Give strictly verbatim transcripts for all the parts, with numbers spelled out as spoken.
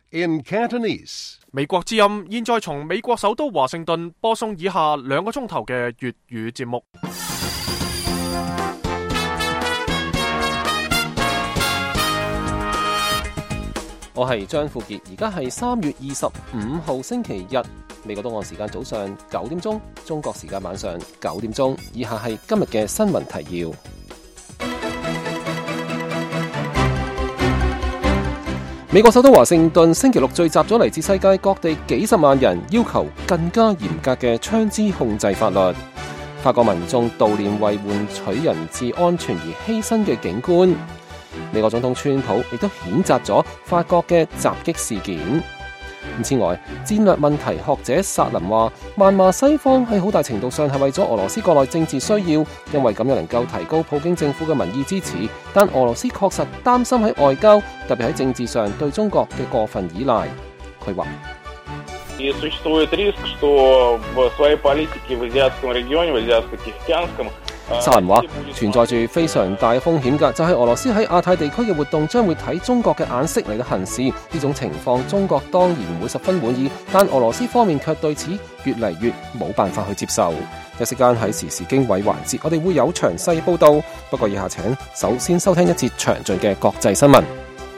in Cantonese. 美國之音現在從美國首都華盛頓播送以下兩個鐘頭嘅粵語節目。 我係張富傑，而家係三月二十五號星期日，美國東岸時間早上九點鐘，中國時間晚上九點鐘。以下係今日嘅新聞提要。美國首都華盛頓星期六聚集咗嚟自世界各地幾十萬人，要求更加嚴格嘅槍支控制法律。法國民眾悼念為換取人質安全而犧牲嘅警官。美國總統川普亦都譴責咗法國嘅襲擊事件。此外，戰略問題學者薩林話，謾罵西方喺好大程度上係為咗俄羅斯國內政治需要，因為咁樣能夠提高普京政府嘅民意支持。但俄羅斯確實擔心喺外交，特別喺政治上對中國嘅過分依賴。佢話，薩林話存在住非常大嘅風險㗎，就係、是、俄羅斯喺亞太地區嘅活動將會睇中國嘅眼色嚟到行事。呢種情況中國當然唔會十分滿意，但俄羅斯方面卻對此越嚟越冇辦法去接受。一息間喺時事經緯環節，我哋會有詳細報道。不過以下請首先收聽一節詳盡嘅國際新聞。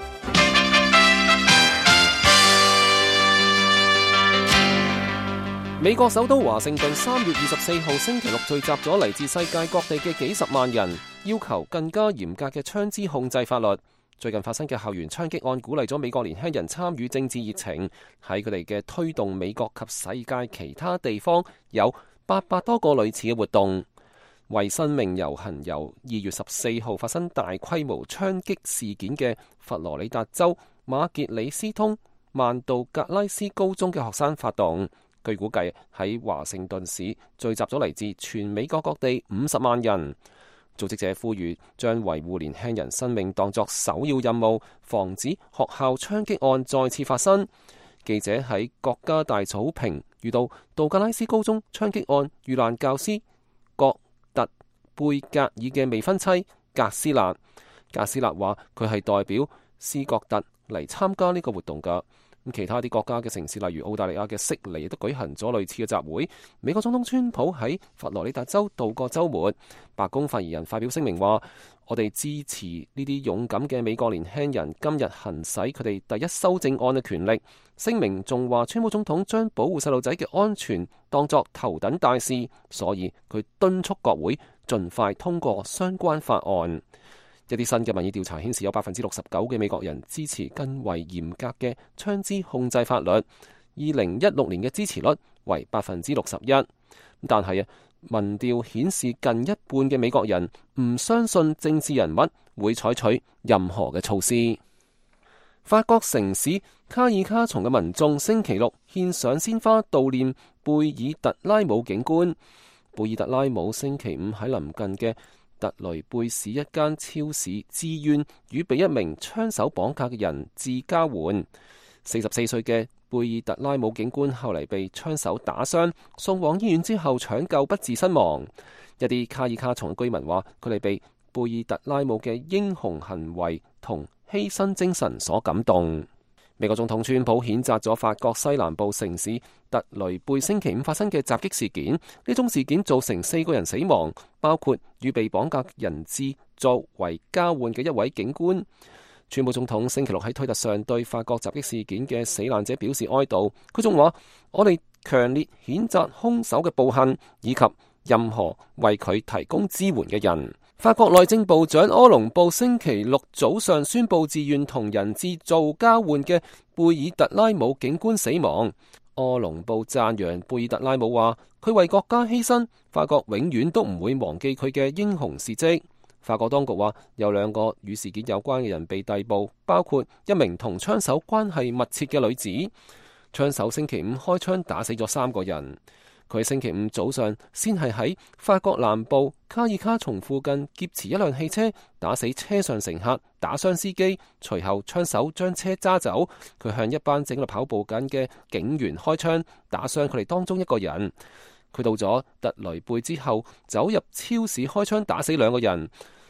美國首都華盛頓三月二十四號星期六聚集咗嚟自世界各地嘅幾十萬人，要求更加嚴格嘅槍支控制法律。最近發生嘅校園槍擊案鼓勵咗美國年輕人參與政治熱情，喺佢哋嘅推動美國及世界其他地方有八百多個類似嘅活動。為生命遊行由二月十四號發生大規模槍擊事件嘅佛羅里達州馬傑里斯通曼道格拉斯高中嘅學生發動。據估計喺華盛頓市聚集咗嚟自全美國各地五十萬人。組織者呼籲將維護年輕人生命當作首要任務，防止學校槍擊案再次發生。記者喺國家大草坪遇到道格拉斯高中槍擊案遇難教師葛特貝格爾嘅未婚妻格斯納。格斯納話佢係代表斯葛特嚟參加呢個活動㗎。其他啲國家嘅城市，例如澳大利亞嘅悉尼，亦都舉行咗類似嘅集會。美國總統川普喺佛羅里達州度過週末。白宮發言人發表聲明話：我哋支持呢啲勇敢嘅美國年輕人今日行使佢哋第一修正案嘅權力。聲明仲話，川普總統將保護細路仔嘅安全當作頭等大事，所以佢敦促國會盡快通過相關法案。一啲新嘅民意調查顯示，有百分之六十九嘅美國人支持更為嚴格嘅槍支控制法律。二零一六年嘅支持率為百分之六十一，但係啊，民調顯示近一半嘅美國人唔相信政治人物會採取任何嘅措施。法國城市卡爾卡松嘅民眾星期六獻上鮮花悼念貝爾特拉姆警官。貝爾特拉姆星期五喺鄰近嘅特雷貝市一間超市自願與被一名槍手綁架嘅人質交換。四十四歲嘅貝爾特拉姆警官後嚟被槍手打傷，送往醫院之後搶救不治身亡。一啲卡爾卡松嘅居民話，佢哋被貝爾特拉姆嘅英雄行為同犧牲精神所感動。美國總統川普譴責咗法國西南部城市特雷貝星期五發生嘅襲擊事件，呢宗事件造成四個人死亡，包括與被綁架人質作為交換嘅一位警官。川普總統星期六喺推特上對法國襲擊事件嘅死難者表示哀悼，佢仲話：我哋強烈譴責兇手嘅暴行，以及任何為佢提供支援嘅人。法國內政部長柯隆布星期六早上宣布自願同人質做交換嘅貝爾特拉姆警官死亡。柯隆布讚揚貝爾特拉姆話：佢為國家犧牲，法國永遠都唔會忘記佢嘅英雄事蹟。法國當局話有兩個與事件有關嘅人被逮捕，包括一名同槍手關係密切嘅女子。槍手星期五開槍打死咗三個人。佢星期五早上先係喺法國南部卡爾卡松附近劫持一輛汽車，打死車上乘客，打傷司機。隨後槍手將車揸走，佢向一班正喺度跑步緊嘅警員開槍，打傷佢哋當中一個人。佢到咗特雷貝之後，走入超市開槍打死兩個人。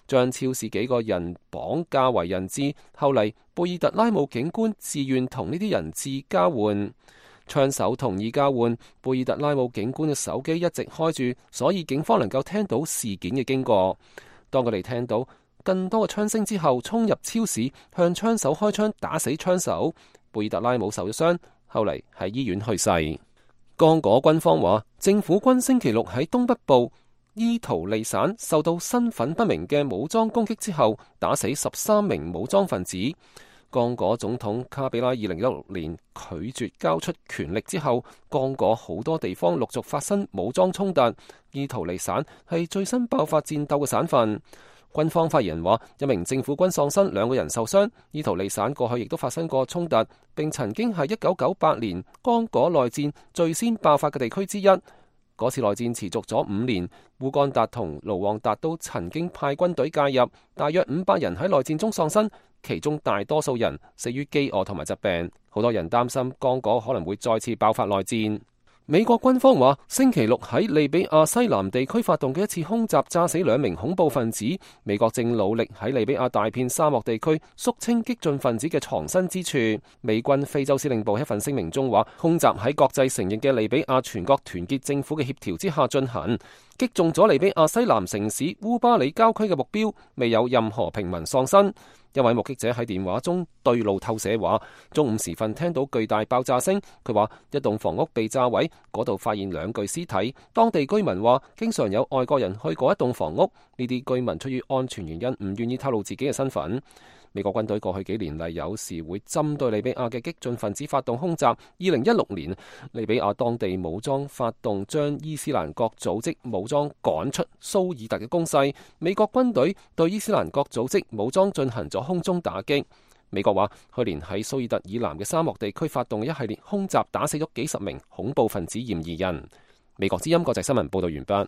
將超市幾個人綁架為人質。後嚟貝爾特拉姆警官自願同呢啲人質交換，槍手同意交換。貝爾特拉姆警官嘅手機一直開住，所以警方能夠聽到事件嘅經過。當佢哋聽到更多嘅槍聲之後，衝入超市向槍手開槍，打死槍手。貝爾特拉姆受咗傷，後嚟喺醫院去世。剛果軍方話，政府軍星期六喺東北部伊圖利省受到身份不明嘅武裝攻擊之後，打死十三名武裝分子。剛果總統卡比拉二零一六年拒絕交出權力之後，剛果好多地方陸續發生武裝衝突。伊圖利省係最新爆發戰鬥嘅省份。軍方發言人話，一名政府軍喪生，兩個人受傷。伊圖利省過去亦都發生過衝突，並曾經係一九九八年剛果內戰最先爆發嘅地區之一。嗰次內戰持續咗五年，烏干達同盧旺達都曾經派軍隊介入，大約五百人喺內戰中喪生，其中大多數人死於飢餓同埋疾病。好多人擔心剛果可能會再次爆發內戰。美國軍方話，星期六喺利比亞西南地區發動嘅一次空襲，炸死兩名恐怖分子。美國正努力喺利比亞大片沙漠地區肅清激進分子嘅藏身之處。美軍非洲司令部一份聲明中話，空襲喺國際承認嘅利比亞全國團結政府嘅協調之下進行，擊中咗利比亞西南城市烏巴里郊區嘅目標，未有任何平民喪生。一位目擊者喺電話中對路透社話，中午時分聽到巨大爆炸聲。佢話一棟房屋被炸毀，嗰度發現兩具屍體。當地居民話，經常有外國人去過一棟房屋，呢啲居民出於安全原因唔願意透露自己嘅身份。美國軍隊過去幾年嚟有時會針對利比亞嘅激進分子發動空襲。二零一六年，利比亞當地武裝發動將伊斯蘭國組織武裝趕出蘇爾特嘅攻勢，美國軍隊對伊斯蘭國組織武裝進行咗空中打擊。美國話，去年喺蘇爾特以南嘅沙漠地區發動一系列空襲，打死咗幾十名恐怖分子嫌疑人。美國之音國際新聞報道完畢。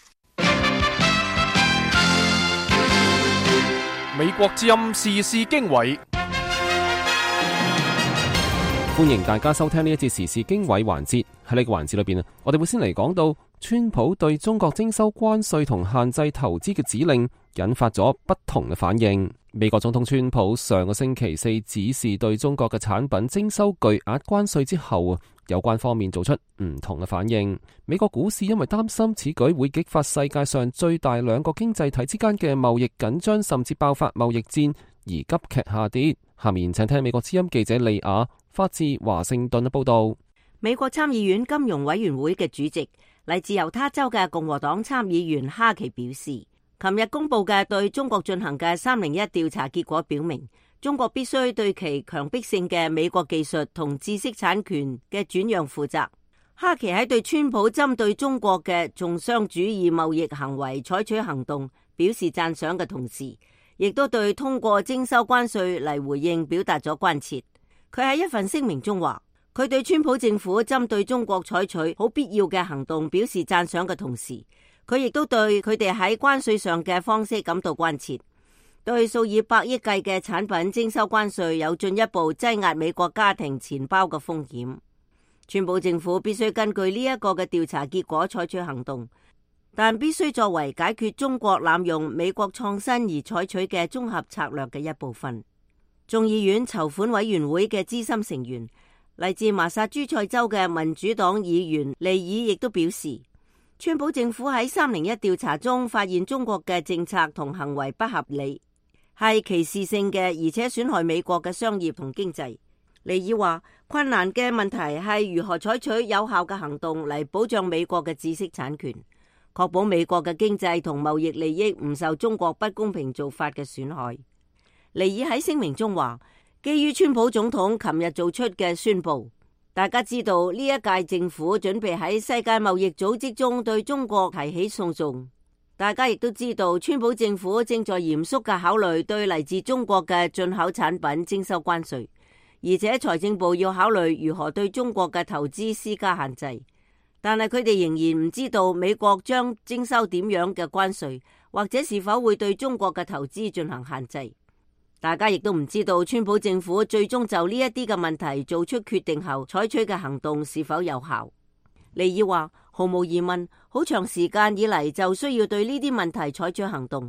美國之音時事經緯， 歡迎大家收聽呢一節時事經緯環節。喺呢個環節裏邊啊，我哋會先嚟講到川普對中國徵收關稅同限制投資嘅指令，引發咗不同嘅反應。美國總統川普上個星期四指示對中國嘅產品徵收巨額關稅之後啊，有關方面做出唔同嘅反應。美國股市因為擔心此舉會激發世界上最大兩個經濟體之間嘅貿易緊張，甚至爆發貿易戰而急劇下跌。下面請聽美國之音記者利亞發自華盛頓嘅報道。 美國參議院金融委員會嘅主席，嚟自猶他州嘅共和黨參議員哈奇表示，琴日公布嘅對中國進行嘅三零一調查結果表明，中國必須對其強迫性嘅美國技術同知識產權嘅轉讓負責。哈奇喺對川普針對中國嘅重商主義貿易行為採取行動表示讚賞嘅同時，亦都對通過徵收關稅嚟回應表達咗關切。佢喺一份聲明中話，佢對川普政府針對中國採取好必要嘅行動表示讚賞嘅同時，佢亦都對佢哋喺關稅上嘅方式感到關切，對數以百億計嘅產品徵收關稅有進一步擠壓美國家庭錢包嘅風險。川普政府必須根據呢一個嘅調查結果採取行動，但必須作為解決中國濫用美國創新而採取嘅綜合策略嘅一部分。眾議院籌款委員會嘅資深成員，嚟自麻薩諸塞州嘅民主黨議員利爾亦都表示，川普政府喺三零一調查中發現中國嘅政策同行為不合理，係歧視性嘅，而且損害美國嘅商業同經濟。利爾話，困難嘅問題係如何採取有效嘅行動嚟保障美國嘅知識產權，確保美國嘅經濟同貿易利益唔受中國不公平做法嘅損害。利爾喺聲明中話，基於川普總統琴日做出嘅宣布，大家知道呢一屆政府準備喺世界貿易組織中對中國提起訴訟。大家亦都知道，川普政府正在嚴肅嘅考慮對嚟自中國嘅進口產品徵收關稅，而且財政部要考慮如何對中國嘅投資施加限制。但係佢哋仍然唔知道美國將徵收點樣嘅關稅，或者是否會對中國嘅投資進行限制。大家亦都唔知道川普政府最終就呢一啲嘅問題做出決定後採取嘅行動是否有效。利爾話，毫無疑問，好長時間以嚟就需要對呢啲問題採取行動。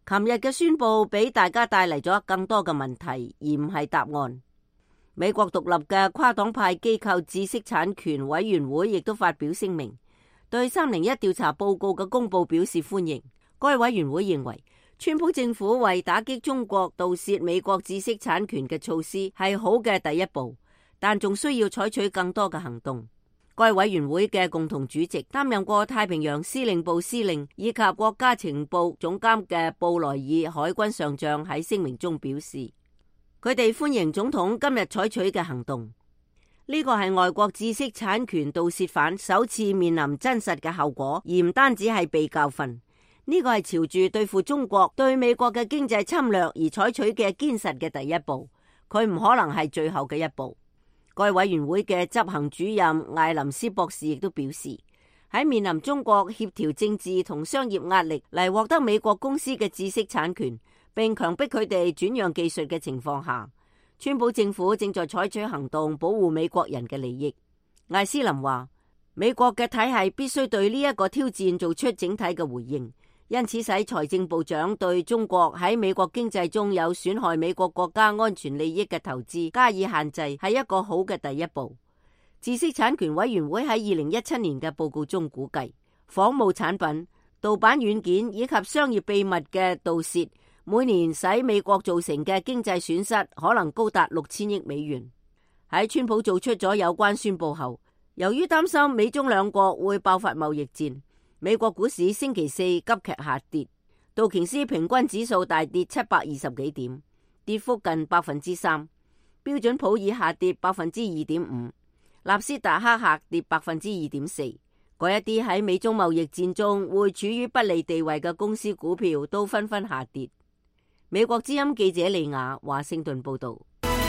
琴日嘅宣佈俾大家帶嚟咗更多嘅問題，而唔係答案。美國獨立嘅跨黨派機構知識產權委員會亦都發表聲明，對三零一調查報告嘅公佈表示歡迎。該委員會認為，川普政府為打擊中國盜竊美國知識產權嘅措施係好嘅第一步，但仲需要採取更多嘅行動。該委員會嘅共同主席、擔任過太平洋司令部司令以及國家情報總監嘅布萊爾海軍上將喺聲明中表示，佢哋歡迎總統今日採取嘅行動。呢個係外國知識產權盜竊犯首次面臨真實嘅後果，而唔單止係被教訓。呢個係朝住對付中國、對美國嘅經濟侵略而採取嘅堅實嘅第一步，佢唔可能係最後嘅一步。該委員會嘅執行主任艾林斯博士亦都表示，喺面臨中國協調政治同商業壓力嚟獲得美國公司嘅知識產權，並強迫佢哋轉讓技術嘅情況下，川普政府正在採取行動保護美國人嘅利益。艾斯林話，美國嘅體系必須對呢一個挑戰做出整體嘅回應。因此，使財政部長對中國喺美國經濟中有損害美國國家安全利益嘅投資加以限制，係一個好嘅第一步。知識產權委員會喺二零一七年嘅報告中估計，仿冒產品、盜版軟件以及商業秘密嘅盜竊，每年使美國造成嘅經濟損失可能高達六千億美元。喺川普做出咗有關宣佈後，由於擔心美中兩國會爆發貿易戰，美國股市星期四急劇下跌，道瓊斯平均指數大跌七百二十幾點，跌幅近百分之三；標準普爾下跌百分之二點五，納斯達克下跌百分之二點四。嗰一啲喺美中貿易戰中會處於不利地位嘅公司股票都紛紛下跌。美國之音記者利亞華盛頓報道。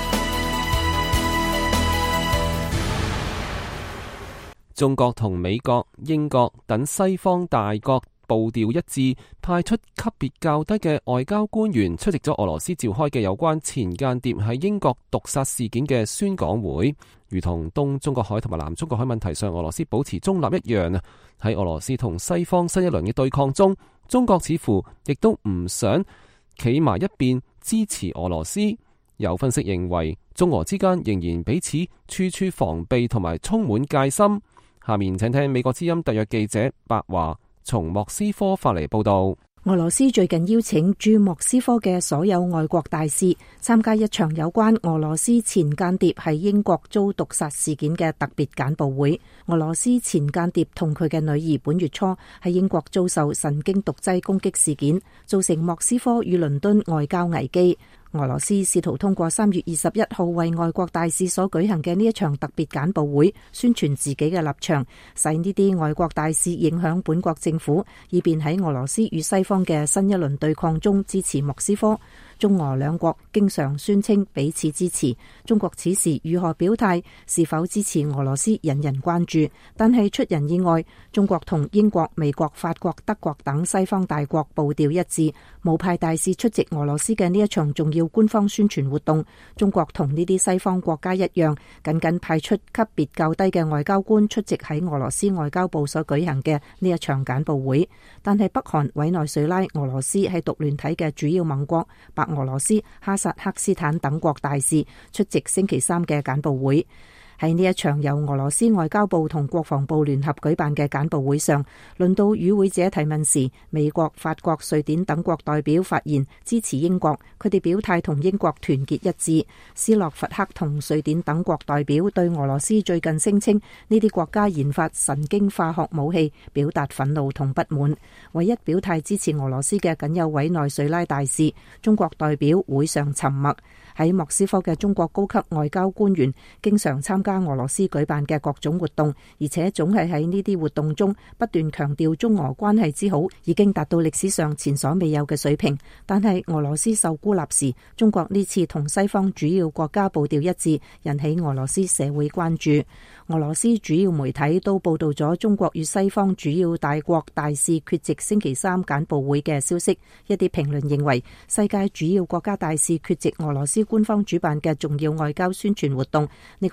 中國同美國、英國等西方大國步調一致，派出級別較低嘅外交官員出席咗俄羅斯召開嘅有關前間諜喺英國毒殺事件嘅宣講會。如同東中國海同埋南中國海問題上俄羅斯保持中立一樣啊，喺俄羅斯同西方新一輪嘅對抗中，中國似乎亦都唔想企埋一邊支持俄羅斯。有分析認為，中俄之間仍然彼此處處防備同埋充滿戒心。下面請聽美國之音特約記者白華從莫斯科發嚟報道。 俄羅斯最近邀請駐莫斯科嘅所有外國大使參加一場有關俄羅斯前間諜喺英國遭毒殺事件嘅特別簡報會。俄羅斯前間諜同佢嘅女兒本月初喺英國遭受神經毒劑攻擊事件，造成莫斯科與倫敦外交危機。俄羅斯試圖通過三月二十一號為外國大使所舉行嘅呢一場特別簡報會，宣傳自己嘅立場，使呢啲外國大使影響本國政府，以便喺俄羅斯與西方嘅新一輪對抗中支持莫斯科。中俄兩國經常宣稱彼此支持，中國此時如何表態，是否支持俄羅斯引人關注。但係出人意外，中國同英國、美國、法國、德國等西方大國步調一致，冇派大使出席俄羅斯嘅呢一場重要官方宣傳活動。中國同呢啲西方國家一樣，僅僅派出級別較低嘅外交官出席喺俄羅斯外交部所舉行嘅呢一場簡報會。但係北韓、委內瑞拉、俄羅斯係獨聯體嘅主要盟國，白俄羅斯、哈薩克斯坦等國大使出席星期三嘅簡報會。喺呢一場由俄羅斯外交部同國防部聯合舉辦嘅簡報會上，輪到與會者提問時，美國、法國、瑞典等國代表發言支持英國，佢哋表態同英國團結一致。斯洛伐克同瑞典等國代表對俄羅斯最近聲稱呢啲國家研發神經化學武器表達憤怒同不滿。唯一表態支持俄羅斯嘅僅有委內瑞拉大使。中國代表會上沉默。喺莫斯科嘅中國高級外交官員經常參加俄羅斯舉辦嘅各種活動，而且總係喺呢啲活動中不斷強調中俄關係之好，已經達到歷史上前所未有嘅水平。但係俄羅斯受孤立時，中國呢次同西方主要國家步調一致，引起俄羅斯社會關注。俄羅斯主要媒體都報道咗中國與西方主要大國大使缺席星期三簡報會嘅消息。一啲評論認為，世界主要國家大使缺席俄羅斯官方主辦嘅重要外交宣傳活動，呢個姿態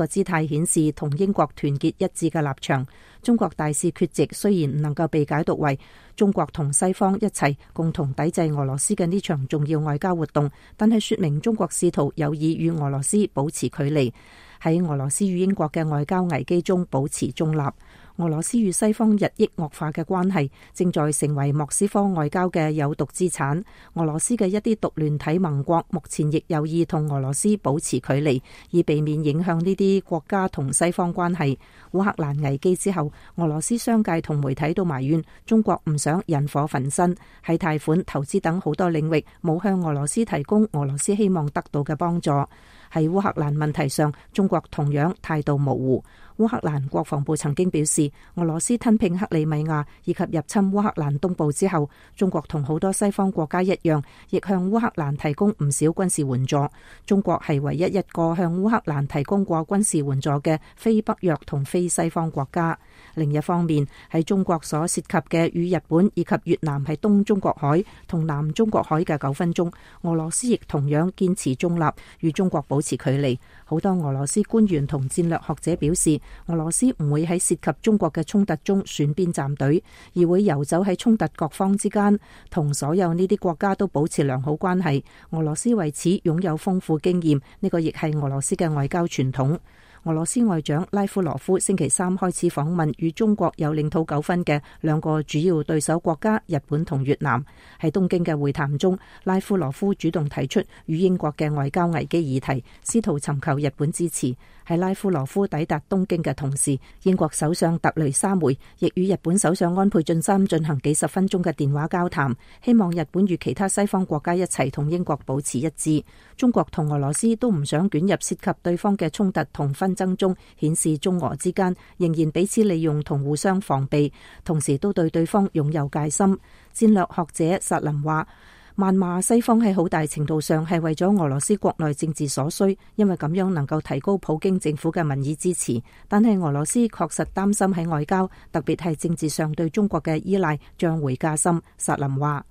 係顯示同英國團結一致嘅立場。中國大使缺席雖然唔能夠被解讀為中國同西方一齊共同抵制俄羅斯嘅呢場重要外交活動，但係說明中國試圖有意與俄羅斯保持距離，喺俄羅斯與英國嘅外交危機中保持中立。俄羅斯與西方日益惡化嘅關係正在成為莫斯科外交嘅有毒資產。俄羅斯嘅一啲獨聯體盟國目前亦有意同俄羅斯保持距離，以避免影響呢啲國家同西方關係。烏克蘭危機之後，俄羅斯商界同媒體都埋怨中國唔想引火焚身，喺貸款、投資等好多領域冇向俄羅斯提供俄羅斯希望得到嘅幫助。喺烏克蘭問題上，中國同樣態度模糊。烏克蘭國防部曾經表示，俄羅斯吞併克里米亞以及入侵烏克蘭東部之後，中國同好多西方國家一樣，亦向烏克蘭提供唔少軍事援助。中國係唯一一個向烏克蘭提供過軍事援助嘅非北約同非西方國家。另一方面，喺中國所涉及嘅與日本以及越南喺東中國海同南中國海嘅糾紛中，俄羅斯亦同樣堅持中立，與中國保持距離。好多俄羅斯官員同戰略學者表示，俄羅斯唔會喺涉及中國嘅衝突中選邊站隊，而會游走喺衝突各方之間，同所有呢啲國家都保持良好關係。俄羅斯為此擁有豐富經驗，呢個亦係俄羅斯嘅外交傳統。俄羅斯外長拉夫羅夫星期三開始訪問與中國有領土糾紛嘅兩個主要對手國家日本同越南。喺東京嘅會談中，拉夫羅夫主動提出與英國嘅外交危機議題，試圖尋求日本支持。喺拉夫羅夫抵達東京嘅同時，英國首相特雷莎梅亦與日本首相安倍晉三進行幾十分鐘嘅電話交談，希望日本與其他西方國家一齊同英國保持一致。中國同俄羅斯都唔想捲入涉及對方嘅衝突同紛爭中，顯示中俄之間仍然彼此利用同互相防備，同時都對對方擁有戒心。戰略學者薩林話，謾罵西方喺好大程度上係為咗俄羅斯國內政治所需，因為咁樣能夠提高普京政府嘅民意支持。但係俄羅斯確實擔心喺外交，特別係政治上對中國嘅依賴將會加深。薩林話，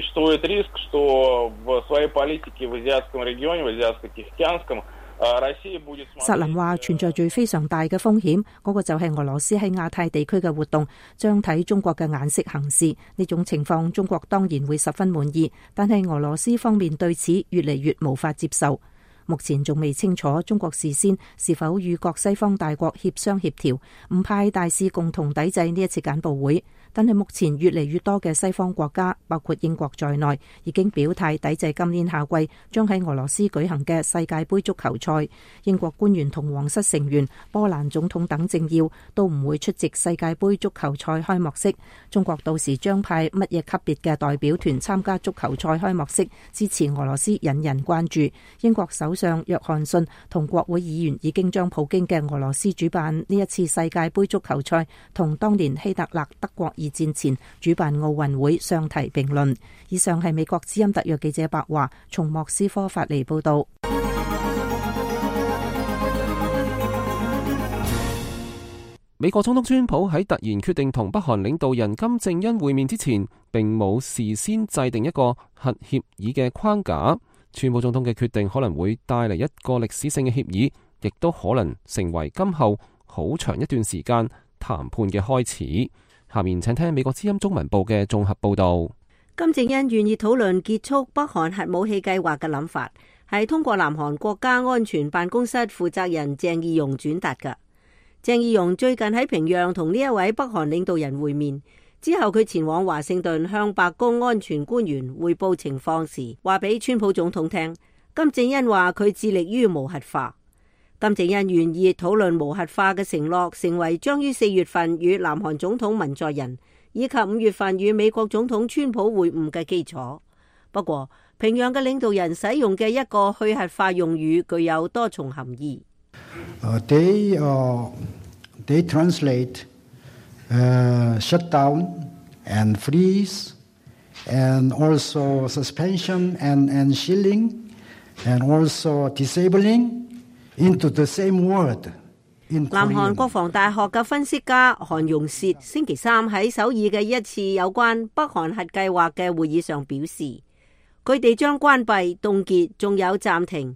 薩林話存在住非常大嘅風險，嗰個就係俄羅斯喺亞太地區嘅活動將睇中國嘅眼色行事。呢種情況中國當然會十分滿意，但係俄羅斯方面對此越嚟越無法接受。目前仲未清楚中國事先是否與各西方大國協商協調，唔派大使共同抵制呢一次簡報會。但係目前越嚟越多嘅西方國家，包括英國在內，已經表態抵制今年夏季將喺俄羅斯舉行嘅世界盃足球賽。英國官員同皇室成員、波蘭總統等政要都唔會出席世界盃足球賽開幕式。中國到時將派乜嘢級別嘅代表團參加足球賽開幕式，支持俄羅斯引人關注。英國首相約翰遜同國會議員已經將普京嘅俄羅斯主辦呢一次世界盃足球賽同當年希特勒德國二戰前主辦奧運會相提並論。以上係美國之音特約記者白華從莫斯科發嚟報道。 美國總統川普喺突然決定同北韓領導人金正恩會面之前，並冇事先制定一個核協議嘅框架。川普總統嘅決定可能會帶嚟一個歷史性嘅協議，亦都可能成為今後好長一段時間談判嘅開始。下面請聽美國之音中文部嘅綜合報道。 金正恩願意討論結束北韓核武器計劃嘅諗法，係通過南韓國家安全辦公室負責人鄭義溶轉達㗎。鄭義溶最近喺平壤同呢一位北韓領導人會面之後，佢前往華盛頓向白宮安全官員匯報情況時，話俾川普總統聽，金正恩話佢致力於無核化。金正恩願意討論無核化嘅承諾，成為將於四月份與南韓總統文在寅以及五月份與美國總統川普會晤嘅基礎。不過，平壤嘅領導人使用嘅一個去核化用語具有多重含義。 Uh, they, uh, they translate uh, shut down and freeze and also suspension and, and shielding and also disabling into the same word. 南韓國防大學嘅分析家韓容薛星期三喺首爾嘅一次有關北韓核計劃嘅會議上表示，佢哋將關閉、凍結仲有暫停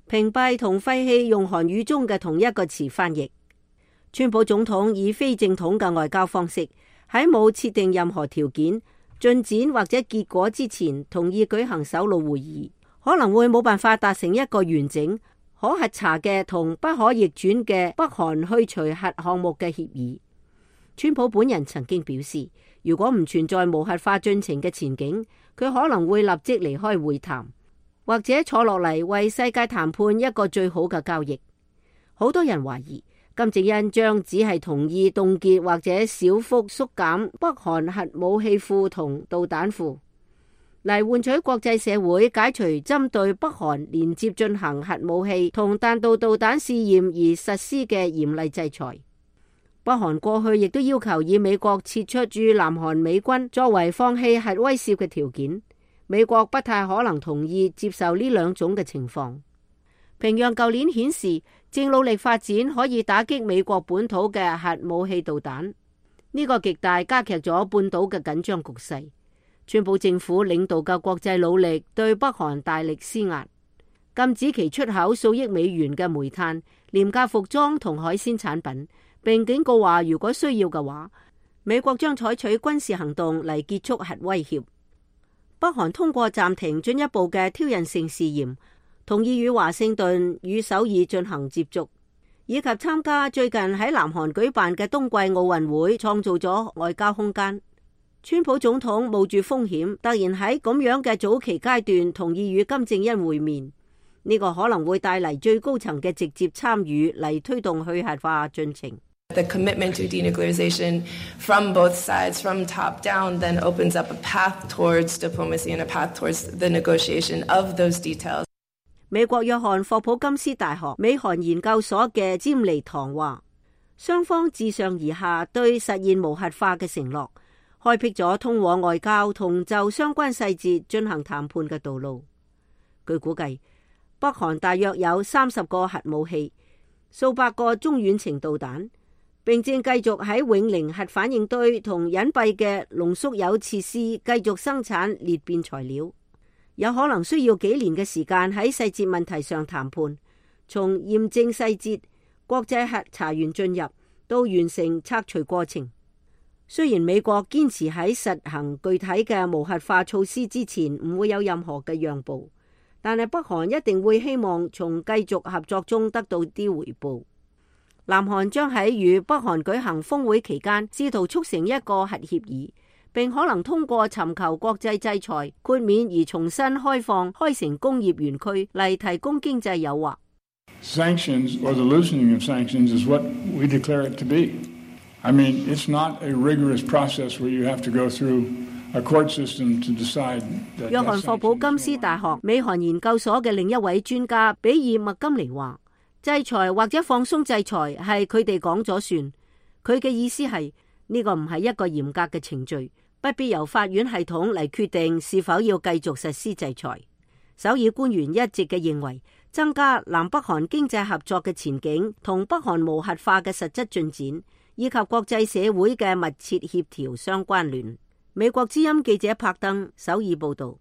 屏蔽同廢棄用韓語中嘅同一個詞翻譯。川普總統以非正統嘅外交方式，喺冇設定任何條件、進展或者結果之前，同意舉行首腦會議，可能會冇辦法達成一個完整、可核查嘅同不可逆轉嘅北韓去除核項目嘅協議。川普本人曾經表示，如果唔存在無核化進程嘅前景，佢可能會立即離開會談，或者坐落嚟為世界談判一個最好嘅交易。好多人懷疑金正恩將只係同意凍結或者小幅縮減北韓核武器庫同導彈庫，嚟換取國際社會解除針對北韓連接進行核武器同彈道導彈試驗而實施嘅嚴厲制裁。北韓過去亦都要求以美國撤出駐南韓美軍作為放棄核威懾嘅條件，美國不太可能同意接受呢兩種嘅情況。平壤舊年顯示正努力發展可以打擊美國本土嘅核武器導彈，呢個極大加劇咗半島嘅緊張局勢。川普政府領導嘅國際努力對北韓大力施壓，禁止其出口數億美元嘅煤炭、廉價服裝同海鮮產品，並警告話如果需要嘅話，美國將採取軍事行動嚟結束核威脅。北韓通過暫停進一步嘅挑釁性試驗，同意與華盛頓與首爾進行接觸，以及參加最近喺南韓舉辦嘅冬季奧運會，創造咗外交空間。川普總統冒住風險，突然喺咁樣嘅早期階段同意與金正恩會面，呢個可能會帶嚟最高層嘅直接參與嚟推動去核化進程。 The commitment to denuclearization from both sides, from top down, then opens up a path towards diplomacy and a path towards the negotiation of those details. 美國約翰霍普金斯大學美韓研究所嘅詹尼唐話，雙方自上而下對實現無核化嘅承諾，開闢咗通往外交同就相關細節進行談判嘅道路。據估計，北韓大約有三十個核武器，數百個中遠程導彈，並正繼續喺永寧核反應堆同隱蔽嘅濃縮鈾設施繼續生產裂變材料，有可能需要幾年嘅時間喺細節問題上談判，從驗證細節、國際核查員進入到完成拆除過程。雖然美國堅持喺實行具體嘅無核化措施之前唔會有任何嘅讓步，但係北韓一定會希望從繼續合作中得到啲回報。南韓將喺與北韓舉行峰會期間，試圖促成一個核協議，並可能通過尋求國際制裁豁免而重新開放開城工業園區嚟提供經濟誘惑。 Sanctions or the loosening of sanctions is what we declare it to be. I mean, it's not a rigorous process where you have to go through a court system to decide that. 約翰霍普金斯大學美韓研究所嘅另一位專家比爾麥金尼話，制裁或者放鬆制裁係佢哋講咗算。佢嘅意思係呢個唔係一個嚴格嘅程序，不必由法院系統嚟決定是否要繼續實施制裁。首爾官員一直嘅認為，增加南北韓經濟合作嘅前景同北韓無核化嘅實質進展，以及國際社會嘅密切協調相關聯。美國之音記者柏登首爾報道。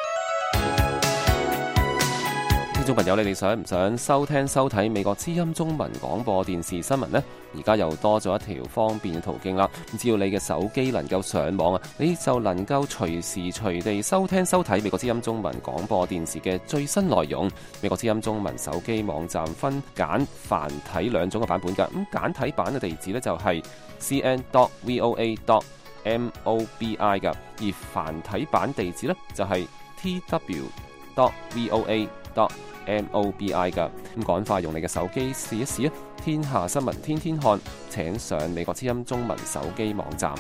聽眾朋友，你哋想唔想收聽收睇美國之音中文廣播電視新聞呢？而家又多咗一條方便嘅途徑啦！只要你嘅手機能夠上網啊，你就能夠隨時隨地收聽收睇美國之音中文廣播電視嘅最新內容。美國之音中文手機網站分簡繁體兩種嘅版本㗎。咁簡體版嘅地址呢，就係 c n dot v o a dot m o b i 㗎，而繁體版地址呢，就係 t w dot v o a dot m o b i 㗎。咁趕快用你嘅手機試一試啊！天下新聞天天看，請上美國之音中文手機網站。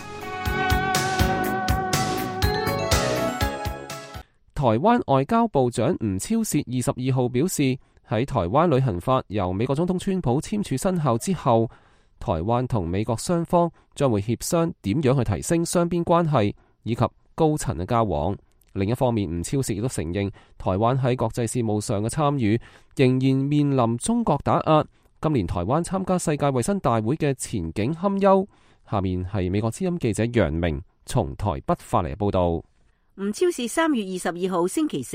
台灣外交部長吳釗燮二十二號表示，喺台灣旅行法由美國總統川普簽署生效之後，台灣同美國雙方將會協商點樣去提升雙邊關係以及高層嘅交往。另一方面，吳釗燮亦都承認，台灣喺國際事務上嘅參與仍然面臨中國打壓。今年台灣參加世界衛生大會嘅前景堪憂。下面係美國之音記者楊明從台北發嚟嘅報道。 吳釗燮三月二十二號星期四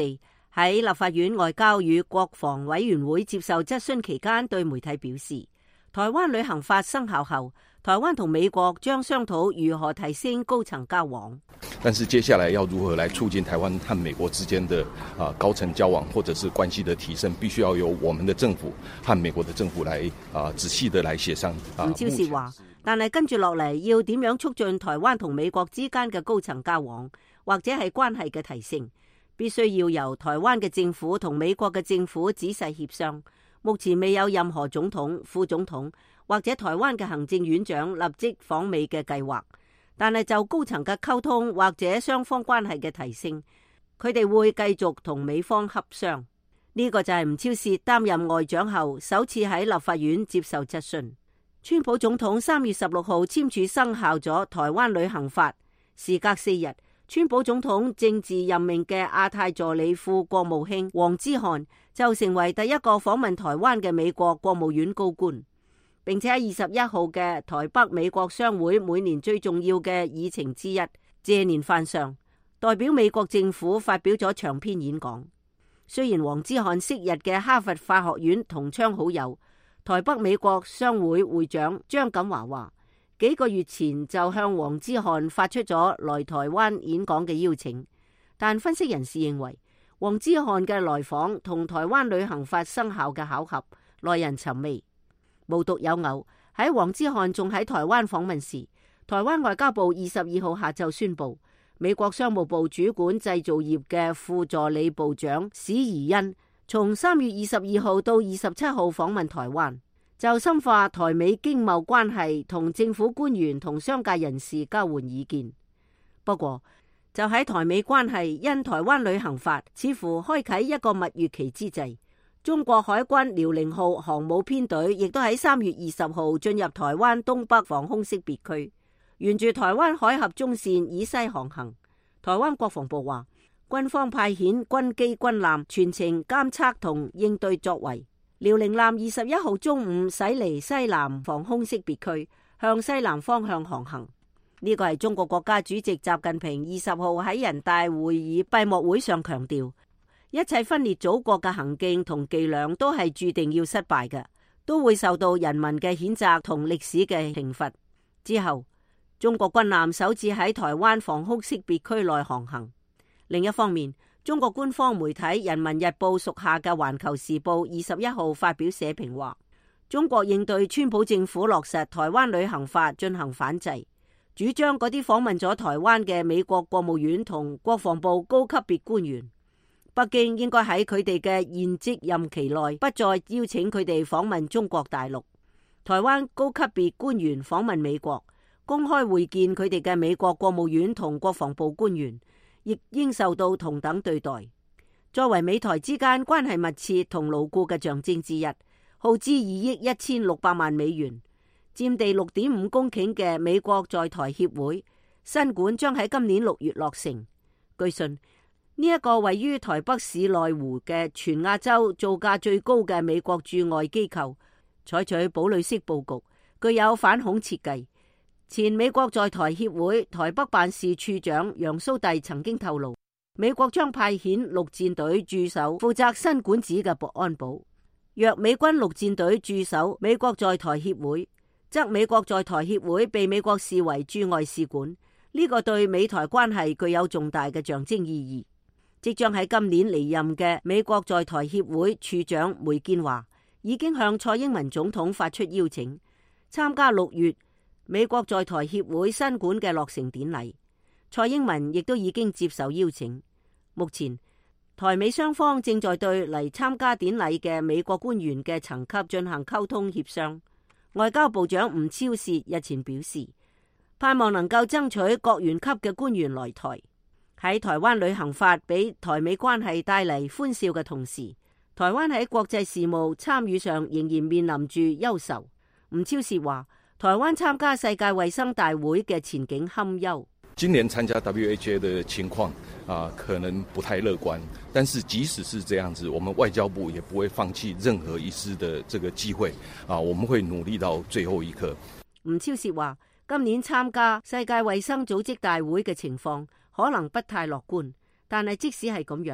喺立法院外交與國防委員會接受質詢期間，對媒體表示，台灣旅行法生效後，台灣同美國將商討如何提升高層交往。 但是接下來要如何來促進台灣和美國之間的啊高層交往，或者是關係的提升，必須要由我們的政府和美國的政府來啊仔細的來協商。 吳釗燮話，但係跟住落嚟要點樣促進台灣同美國之間嘅高層交往，或者係關係嘅提升，必須要由台灣嘅政府同美國嘅政府仔細協商。目前未有任何總統、副總統或者台灣嘅行政院長立即訪美嘅計劃。但係就高層嘅溝通或者雙方關係嘅提升，佢哋會繼續同美方洽商。呢、這個就係吳釗燮擔任外長後首次喺立法院接受質詢。川普總統三月十六號簽署生效咗台灣旅行法，時隔四日，川普總統政治任命嘅亞太助理副國務卿黃之翰就成為第一個訪問台灣嘅美國國務院高官。並且喺二十一號嘅台北美國商會每年最重要嘅議程之一謝年飯上，代表美國政府發表咗長篇演講。雖然黃之翰昔日嘅哈佛法學院同窗好友，台北美國商會會長張錦華話，幾個月前就向黃之翰發出咗來台灣演講嘅邀請，但分析人士認為，黃之翰嘅來訪同台灣旅行法生效嘅巧合耐人尋味。無獨有偶，喺黃之翰仲喺台灣訪問時，台灣外交部二十二號下晝宣布，美國商務部主管製造業嘅副助理部長史宜恩從三月二十二號到二十七號訪問台灣，就深化台美經貿關係同政府官員同商界人士交換意見。不過，就喺台美關係因台灣旅行法似乎開啟一個蜜月期之際，中國海軍遼寧號航母編隊亦都喺三月二十號進入台灣東北防空識別區，沿住台灣海峽中線以西航行。台灣國防部話，軍方派遣軍機軍艦全程監測同應對作為。遼寧艦二十一號中午駛離西南防空識別區，向西南方向航行。呢個係中國國家主席習近平二十號喺人大會議閉幕會上強調，一切分裂祖國嘅行徑同伎倆都係注定要失敗嘅，都會受到人民嘅譴責同歷史嘅懲罰。之後，中國軍艦首次喺台灣防空識別區內航行。另一方面，中國官方媒體《人民日報》屬下嘅《環球時報》二十一號發表社評話，中國應對川普政府落實台灣旅行法進行反制，主張嗰啲訪問咗台灣嘅美國國務院同國防部高級別官員，北京應該喺佢哋嘅現職任期內不再邀請佢哋訪問中國大陸。台灣高級別官員訪問美國，公開會見佢哋嘅美國國務院同國防部官員，亦應受到同等對待。作為美台之間關係密切同牢固嘅象徵之一，耗資二億一千六百萬美元，佔地六點五公頃嘅美國在台協會新館將喺今年六月落成。據信，呢一個位於台北市內湖嘅全亞洲造價最高嘅美國駐外機構，採取堡壘式佈局，具有反恐設計。前美國在台協會台北辦事處長楊蘇棣曾經透露，美國將派遣陸戰隊駐守負責新館子嘅博安堡。若美軍陸戰隊駐守美國在台協會，則美國在台協會被美國視為駐外使館，呢、這個對美台關係具有重大嘅象徵意義。即將喺今年離任嘅美國在台協會處長梅建華已經向蔡英文總統發出邀請，參加六月美國在台協會新館嘅落成典禮。蔡英文亦都已經接受邀請。目前台美雙方正在對嚟參加典禮嘅美國官員嘅層級進行溝通協商。外交部長吳釗燮日前表示，盼望能夠爭取國員級嘅官員來台。喺台灣旅行法俾台美關係帶嚟歡笑嘅同時，台灣喺國際事務參與上仍然面臨住憂愁。吳釗燮話，台灣參加世界衛生大會嘅前景堪憂。 今年參加 W H O 的情況啊，可能不太樂觀。但是即使是這樣子，我們外交部也不會放棄任何一絲的這個機會啊，我們會努力到最後一刻。 吳釗燮話，今年參加世界衛生組織大會嘅情況可能不太樂觀，但係即使係咁樣，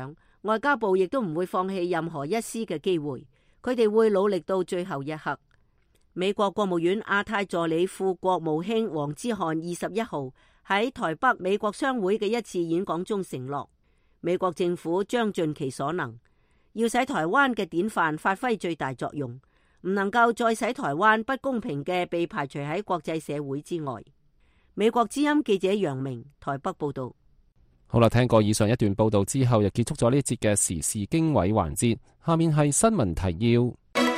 外交部亦都唔會放棄任何一絲嘅機會，佢哋會努力到最後一刻。美國國務院亞太助理副國務卿黃之漢二十一號喺台北美國商會嘅一次演講中承諾，美國政府將盡其所能，要使台灣嘅典範發揮最大作用，唔能夠再使台灣不公平嘅被排除喺國際社會之外。美國之音記者楊明台北報道。 好啦，聽過以上一段報道之後，就結束咗呢節嘅時事經緯環節。下面係新聞提要。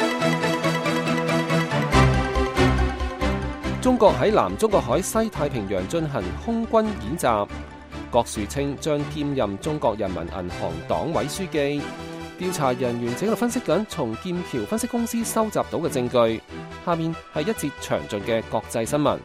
中國喺南中國海西太平洋進行空軍演習，郭樹清將兼任中國人民銀行黨委書記。調查人員正喺度分析緊從劍橋分析公司收集到嘅證據。下面係一節詳盡嘅國際新聞。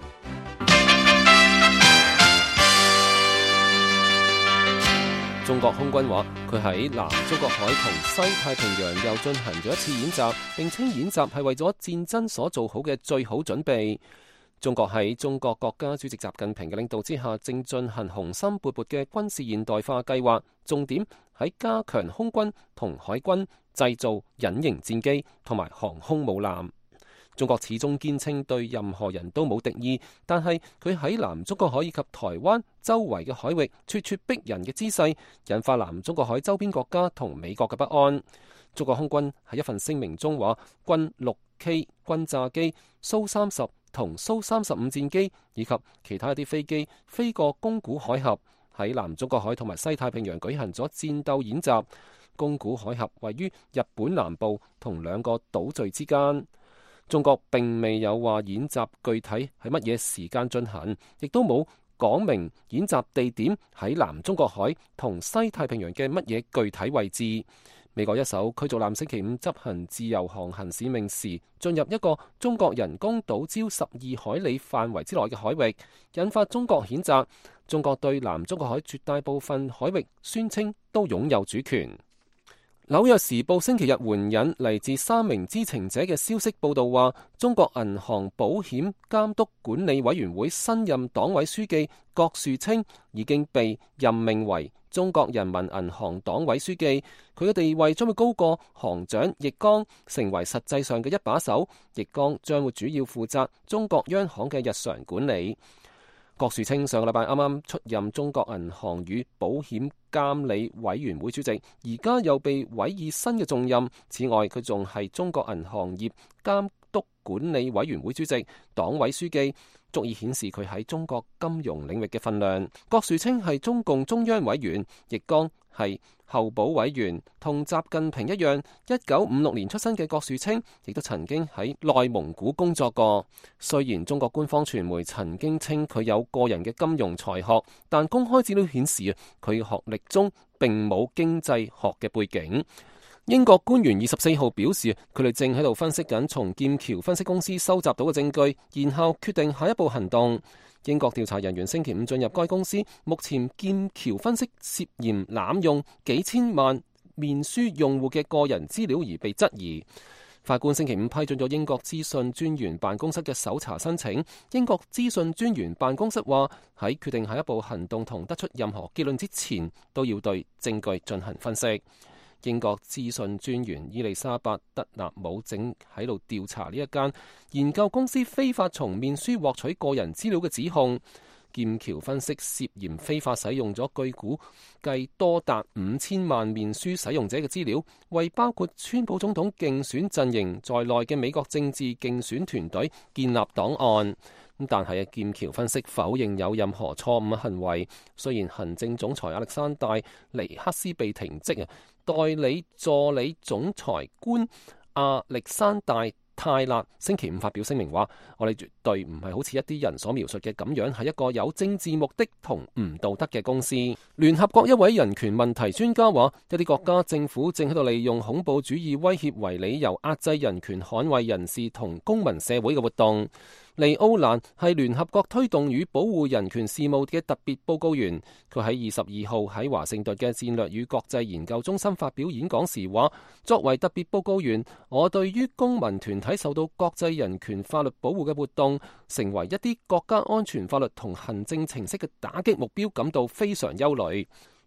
中國空軍話，佢喺南中國海同西太平洋又進行咗一次演習，並稱演習係為咗戰爭所做好嘅最好準備。中國喺中國國家主席習近平嘅領導之下，正進行雄心勃勃嘅軍事現代化計劃，重點喺加強空軍同海軍製造隱形戰機同埋航空母艦。中國始終堅稱對任何人都冇敵意，但係佢喺南中國海以及台灣周圍嘅海域咄咄逼人嘅姿勢，引發南中國海周邊國家同美國嘅不安。中國空軍喺一份聲明中話，軍六 K 轟炸機、蘇三十同蘇三十五戰機以及其他一啲飛機飛過宮古海峽，喺南中國海同埋西太平洋舉行咗戰鬥演習。宮古海峽位於日本南部同兩個島嶼之間。中國並未有話演習具體喺乜嘢時間進行，亦都冇講明演習地點喺南中國海同西太平洋嘅乜嘢具體位置。美國一艘驅逐艦星期五執行自由航行使命時，進入一個中國人工島礁十二海里範圍之內嘅海域，引發中國譴責。中國對南中國海絕大部分海域宣稱都擁有主權。紐約時報星期日援引嚟自三名知情者嘅消息報道話，中國銀行保險監督管理委員會新任黨委書記郭樹清已經被任命為中國人民銀行黨委書記，佢嘅地位將會高過行長易綱，成為實際上嘅一把手。易綱將會主要負責中國央行嘅日常管理。郭樹清上個禮拜啱啱出任中國銀行與保險監理委員會主席，而家又被委以新嘅重任。此外，佢仲係中國銀行業監督管理委員會主席、黨委書記，足以顯示佢喺中國金融領域嘅分量。郭樹清係中共中央委員，易綱係候補委員。同習近平一樣，一九五六年出生嘅郭樹清，亦都曾經喺內蒙古工作過。雖然中國官方傳媒曾經稱佢有個人嘅金融才學，但公開資料顯示啊，佢嘅學歷中並冇經濟學嘅背景。英國官員二十四號表示，佢哋正喺度分析緊從劍橋分析公司收集到嘅證據，然後決定下一步行動。英國調查人員星期五進入該公司，目前劍橋分析涉嫌濫用幾千萬面書用戶嘅個人資料而被質疑。法官星期五批准咗英國資訊專員辦公室嘅搜查申請。英國資訊專員辦公室話，喺決定下一步行動同得出任何結論之前，都要對證據進行分析。英國資訊專員伊麗莎白德納姆正喺度調查呢一間研究公司非法從面書獲取個人資料嘅指控。劍橋分析涉嫌非法使用咗據估計多達五千萬面書使用者嘅資料，為包括川普總統競選陣營在內嘅美國政治競選團隊建立檔案。但係劍橋分析否認有任何錯誤行為。雖然行政總裁亞歷山大尼克斯被停職啊，代理助理總裁官亞歷山大泰勒星期五發表聲明話，我哋絕對唔係好似一啲人所描述嘅咁樣，係一個有政治目的同唔道德嘅公司。聯合國一位人權問題專家話，一啲國家政府正喺度利用恐怖主義威脅為理由壓制人權捍衛人士同公民社會嘅活動。尼奧蘭係聯合國推動與保護人權事務嘅特別報告員，佢喺二十二號喺華盛頓嘅戰略與國際研究中心發表演講時話，作為特別報告員，我對於公民團體受到國際人權法律保護嘅活動，成為一啲國家安全法律同行政程式嘅打擊目標感到非常憂慮。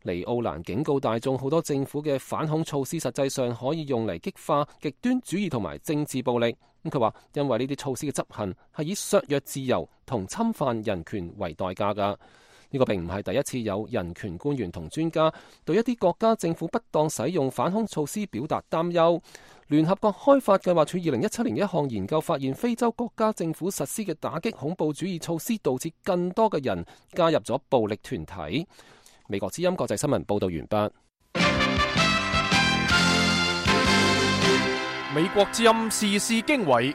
尼奧蘭警告大眾，好多政府嘅反恐措施實際上可以用嚟激化極端主義同埋政治暴力。咁佢話，因為呢啲措施嘅執行係以削弱自由同侵犯人權為代價㗎。呢個並唔係第一次有人權官員同專家對一啲國家政府不當使用反恐措施表達擔憂。聯合國開發計劃署二零一七年一項研究發現，非洲國家政府實施嘅打擊恐怖主義措施導致更多嘅人加入咗暴力團體。美國之音國際新聞報道完畢。 美國之音時事經緯，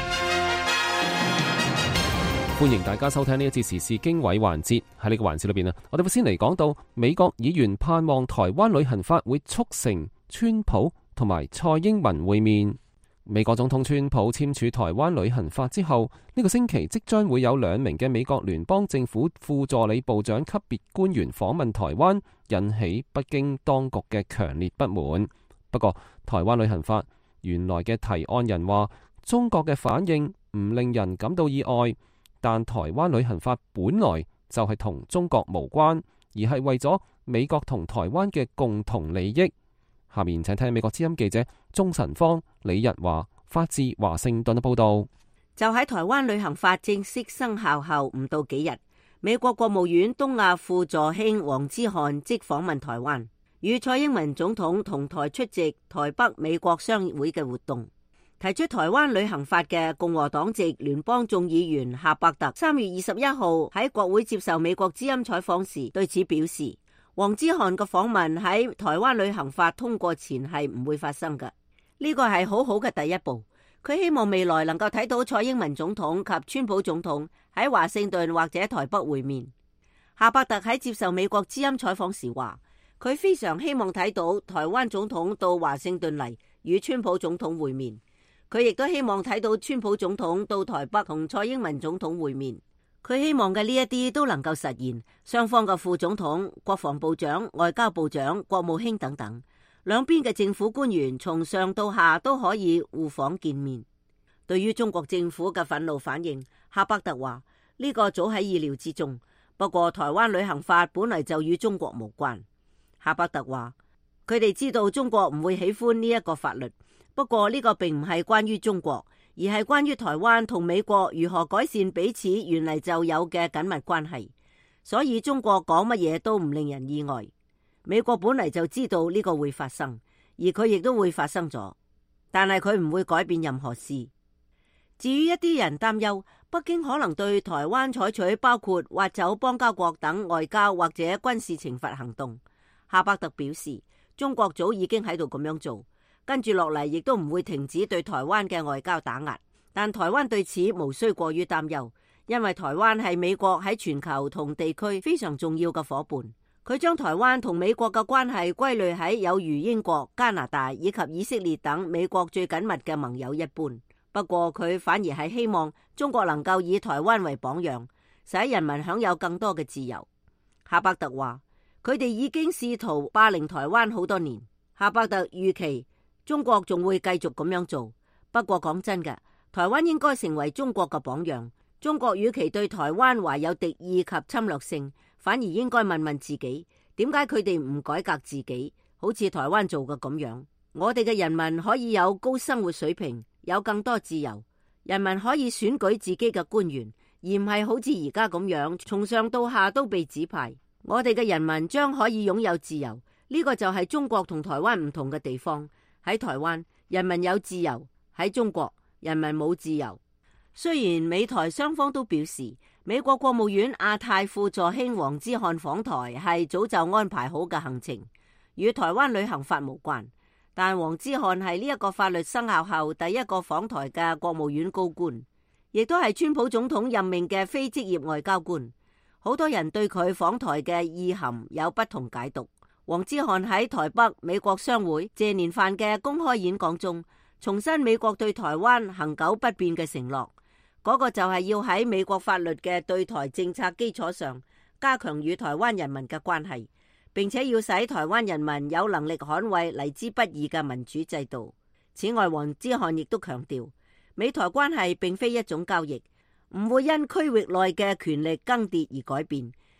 歡迎大家收聽呢一節時事經緯環節。喺呢個環節裏邊啊，我哋會先嚟講到美國議員盼望台灣旅行法會促成川普同埋蔡英文會面。美國總統川普簽署台灣旅行法之後，呢個星期即將會有兩名嘅美國聯邦政府副助理部長級別官員訪問台灣，引起北京當局嘅強烈不滿。不過，台灣旅行法原來嘅提案人話，中國嘅反應唔令人感到意外，但台灣旅行法本來就係同中國無關，而係為咗美國同台灣嘅共同利益。下面請聽美國之音記者鍾晨芳、李日華發自華盛頓嘅報道。 就喺台灣旅行法正式生效後唔到幾日，美國國務院東亞副助卿黃之翰即訪問台灣，與蔡英文總統同台出席台北美國商會嘅活動。提出台灣旅行法嘅共和黨籍聯邦眾議員夏伯特三月二十一號喺國會接受美國之音採訪時對此表示，黃之翰嘅訪問喺台灣旅行法通過前係唔會發生嘅，呢個係好好嘅第一步。佢希望未來能夠睇到蔡英文總統及川普總統喺華盛頓或者台北會面。夏伯特喺接受美國之音採訪時話，佢非常希望睇到台灣總統到華盛頓嚟與川普總統會面，佢亦都希望睇到川普總統到台北同蔡英文總統會面。佢希望嘅呢一啲都能夠實現，雙方嘅副總統、國防部長、外交部長、國務卿等等，兩邊嘅政府官員從上到下都可以互訪見面。對於中國政府嘅憤怒反應，夏伯特話呢個早喺意料之中，不過台灣旅行法本來就與中國無關。夏伯特話佢哋知道中國唔會喜歡呢一個法律，不過呢個並唔係關於中國，而係關於台灣同美國如何改善彼此原嚟就有嘅緊密關係，所以中國講乜嘢都唔令人意外。美國本嚟就知道呢個會發生，而佢亦都會發生咗，但係佢唔會改變任何事。至於一啲人擔憂北京可能對台灣採取包括挖走邦交國等外交或者軍事懲罰行動，夏伯特表示，中國早已經喺度咁樣做，跟住落嚟亦都唔會停止對台灣嘅外交打壓，但台灣對此無需過於擔憂，因為台灣係美國喺全球同地區非常重要嘅夥伴。佢將台灣同美國嘅關係歸類喺有如英國、加拿大以及以色列等美國最緊密嘅盟友一般。不過佢反而係希望中國能夠以台灣為榜樣，使人民享有更多嘅自由。夏伯特話，佢哋已經試圖霸凌台灣好多年。夏伯特預期中國仲會繼續咁樣做。不過講真嘅，台灣應該成為中國嘅榜樣。中國與其對台灣懷有敵意及侵略性，反而應該問問自己，點解佢哋唔改革自己，好似台灣做嘅咁樣。我哋嘅人民可以有高生活水平，有更多自由，人民可以選舉自己嘅官員，而唔係好似而家咁樣從上到下都被指派。我哋嘅人民將可以擁有自由，呢個就係中國同台灣唔同嘅地方。喺台灣，人民有自由；喺中國，人民冇自由。雖然美台雙方都表示，美國國務院亞太副助卿黃之翰訪台係早就安排好嘅行程，與台灣旅行法無關。但黃之翰係呢一個法律生效後第一個訪台嘅國務院高官，亦都係川普總統任命嘅非職業外交官。好多人對佢訪台嘅意涵有不同解讀。黃之翰喺台北美國商會謝年飯嘅公開演講中，重申美國對台灣恆久不變嘅承諾，嗰、那個就係要喺美國法律嘅對台政策基礎上，加強與台灣人民嘅關係，並且要使台灣人民有能力捍衛嚟之不易嘅民主制度。此外，黃之翰亦都強調，美台關係並非一種交易，唔會因區域內嘅權力更迭而改變，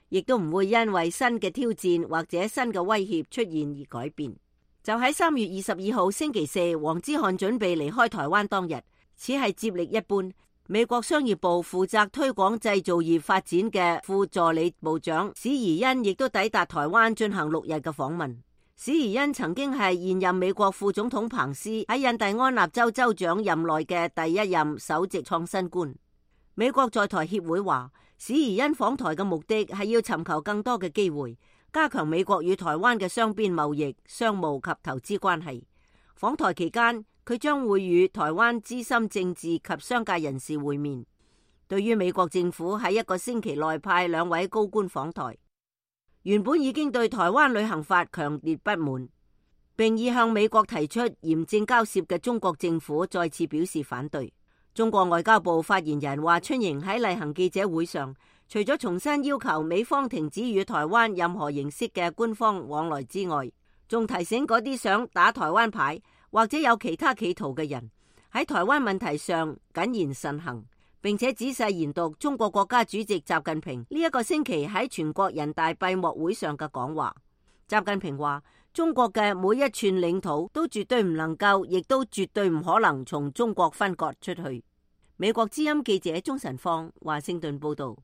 亦都唔會因為新嘅挑戰或者新嘅威脅出現而改變。就喺三月二十二號星期四，黃之翰準備離開台灣當日，此係接力一般。美國商業部負責推廣製造業發展嘅副助理部長史宜恩亦都抵達台灣進行六日嘅訪問。史宜恩曾經係現任美國副總統彭斯喺印第安納州州長任內嘅第一任首席創新官。美國在台協會話，史宜恩訪台嘅目的係要尋求更多嘅機會，加強美國與台灣嘅雙邊貿易、商務及投資關係。訪台期間，佢將會與台灣資深政治及商界人士會面。對於美國政府喺一個星期內派兩位高官訪台，原本已經對台灣旅行法強烈不滿，並已向美國提出嚴正交涉嘅中國政府再次表示反對。中國外交部發言人華春瑩喺例行記者會上，除咗重新要求美方停止與台灣任何形式嘅官方往來之外，仲提醒嗰啲想打台灣牌或者有其他企圖嘅人，喺台灣問題上謹言慎行，並且仔細研讀中國國家主席習近平呢一個星期喺全國人大閉幕會上嘅講話。習近平話，中國嘅每一寸領土都絕對唔能夠，亦都絕對唔可能從中國分割出去。美國之音記者鍾晨芳華盛頓報道。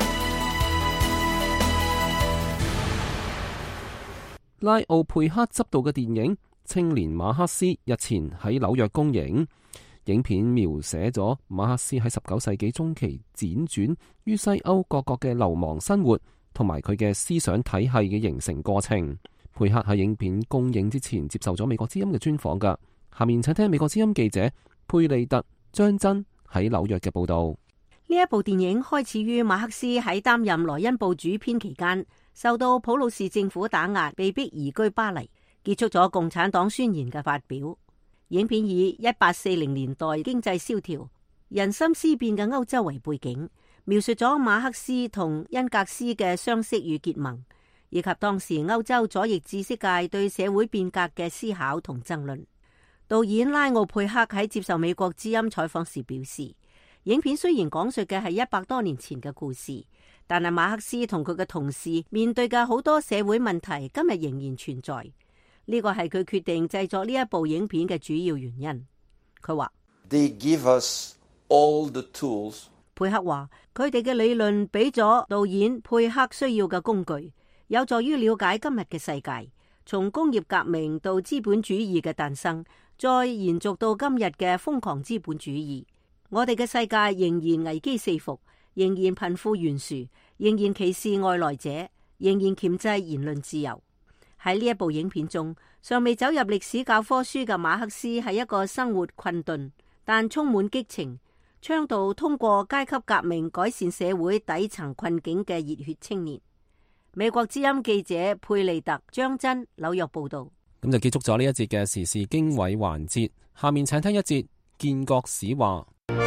拉奧佩克執導嘅電影《青年馬克思》日前喺紐約公映。影片描寫咗馬克思喺十九世紀中期輾轉於西歐各國嘅流亡生活，同埋佢嘅思想體系嘅形成過程。佩克喺影片公映之前接受咗美國之音嘅專訪㗎。下面請聽美國之音記者佩利特張真喺紐約嘅報道。 呢一部電影開始於馬克思喺擔任萊茵報主編期間，受到普魯士政府打壓，被迫移居巴黎，結束咗共產黨宣言嘅發表。影片以一八四零年代經濟蕭條、人心思變嘅歐洲為背景，描述咗馬克思同恩格斯嘅相識與結盟，以及當時歐洲左翼知識界對社會變革嘅思考同爭論。導演拉奧佩克喺接受美國之音採訪時表示，影片雖然講述嘅係一百多年前嘅故事，但係馬克思同佢嘅同事面對嘅好多社會問題今日仍然存在。呢個係佢決定製作呢一部影片嘅主要原因。佢話，They give us all the tools。佩克話，佢哋嘅理論俾咗導演佩克需要嘅工具，有助於了解今日嘅世界，從工業革命到資本主義嘅誕生，再延續到今日嘅瘋狂資本主義。我哋嘅世界仍然危機四伏，仍然貧富懸殊，仍然歧視外來者，仍然鉗制言論自由。喺呢一部影片中，尚未走入歷史教科書嘅馬克思係一個生活困頓但充滿激情，倡導通過階級革命改善社會底層困境嘅熱血青年。美國之音記者佩利特張真紐約報道。 咁就結束咗呢一節嘅時事經緯環節，下面請聽一節建國史話。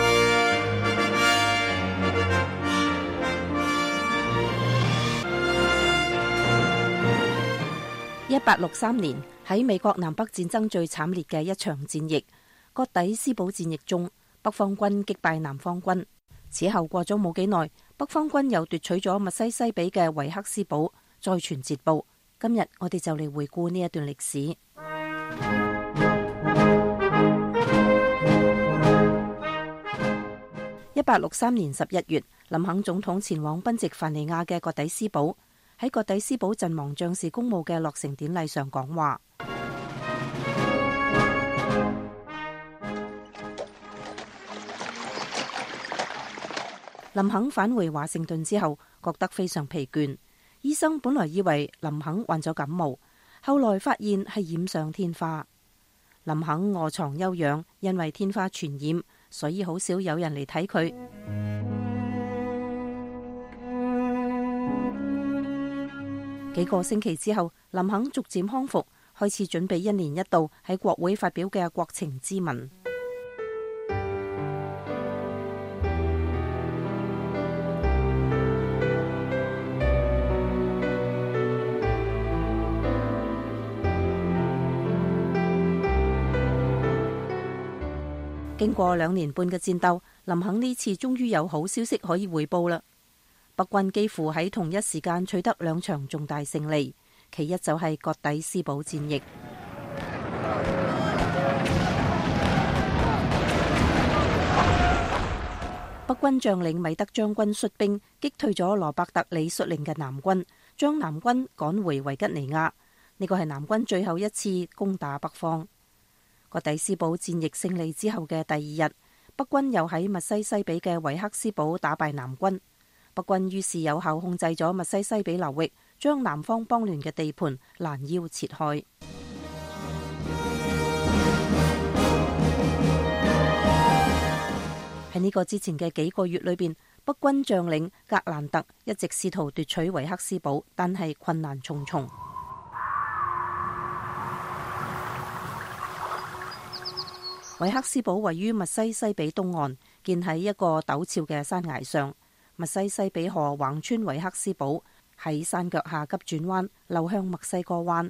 一八六三年喺美國南北戰爭最慘烈嘅一場戰役——葛底斯堡戰役中，北方軍擊敗南方軍。此後過咗冇幾耐，北方軍又奪取咗密西西比嘅維克斯堡，再傳捷報。今日我哋就嚟回顧呢一段歷史。一八六三年十一月，林肯總統前往賓夕凡尼亞嘅葛底斯堡。喺葛底斯堡陣亡將士公墓嘅落成典禮上講話。林肯返回華盛頓之後，覺得非常疲倦。醫生本來以為林肯患咗感冒，後來發現係染上天花。林肯臥床休養，因為天花傳染，所以好少有人嚟睇佢。幾個星期之後，林肯逐漸康復，開始準備一年一度喺國會發表嘅國情咨文。經過兩年半嘅戰鬥，林肯呢次終於有好消息可以匯報啦。 北軍幾乎喺同一時間取得兩場重大勝利，其一就係葛底斯堡戰役。北軍將領米德將軍率兵擊退咗羅伯特里率領嘅南軍，將南軍趕回維吉尼亞。呢個係南軍最後一次攻打北方。葛底斯堡戰役勝利之後嘅第二日，北軍又喺密西西比嘅維克斯堡打敗南軍。北軍於是有效控制咗密西西比流域，將南方邦聯嘅地盤攔腰切開。喺呢個之前嘅幾個月裏邊，北軍將領格蘭特一直試圖奪取維克斯堡，但係困難重重。維克斯堡位於密西西比東岸，建喺一個陡峭嘅山崖上。密西西比河橫穿維克斯堡，喺山腳下急轉彎，流向墨西哥灣。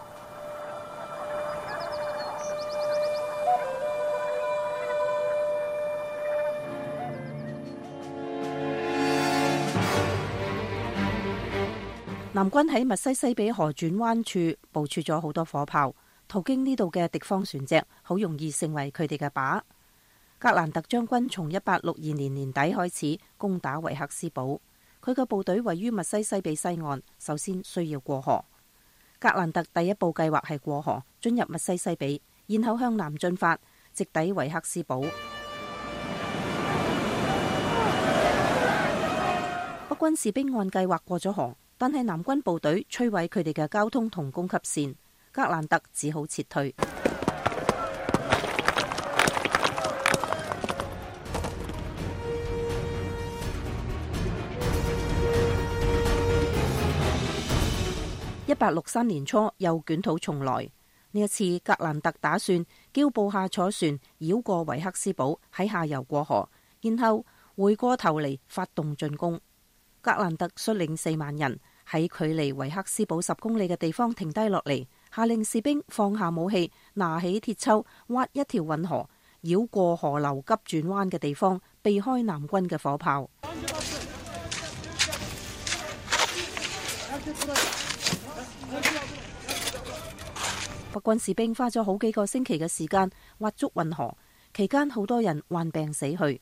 南軍喺密西西比河轉彎處部署咗好多火炮，途經呢度嘅敵方船隻好容易成為佢哋嘅靶。格蘭特將軍從一八六二年年底開始攻打維克斯堡，佢嘅部隊位於密西西比西岸，首先需要過河。格蘭特第一步計劃係過河進入密西西比，然後向南進發，直抵維克斯堡。北軍士兵按計劃過咗河，但係南軍部隊摧毀佢哋嘅交通同供給線，格蘭特只好撤退。一八六三年初又捲土重來，呢一次格蘭特打算叫部下坐船繞過維克斯堡，喺下游過河，然後回過頭嚟發動進攻。格蘭特率領四萬人喺距離維克斯堡十公里嘅地方停低落嚟，下令士兵放下武器，拿起鐵鍬，挖一條運河，繞過河流急轉彎嘅地方，避開南軍嘅火炮。北軍士兵花咗好幾個星期嘅時間挖足運河，期間好多人患病死去。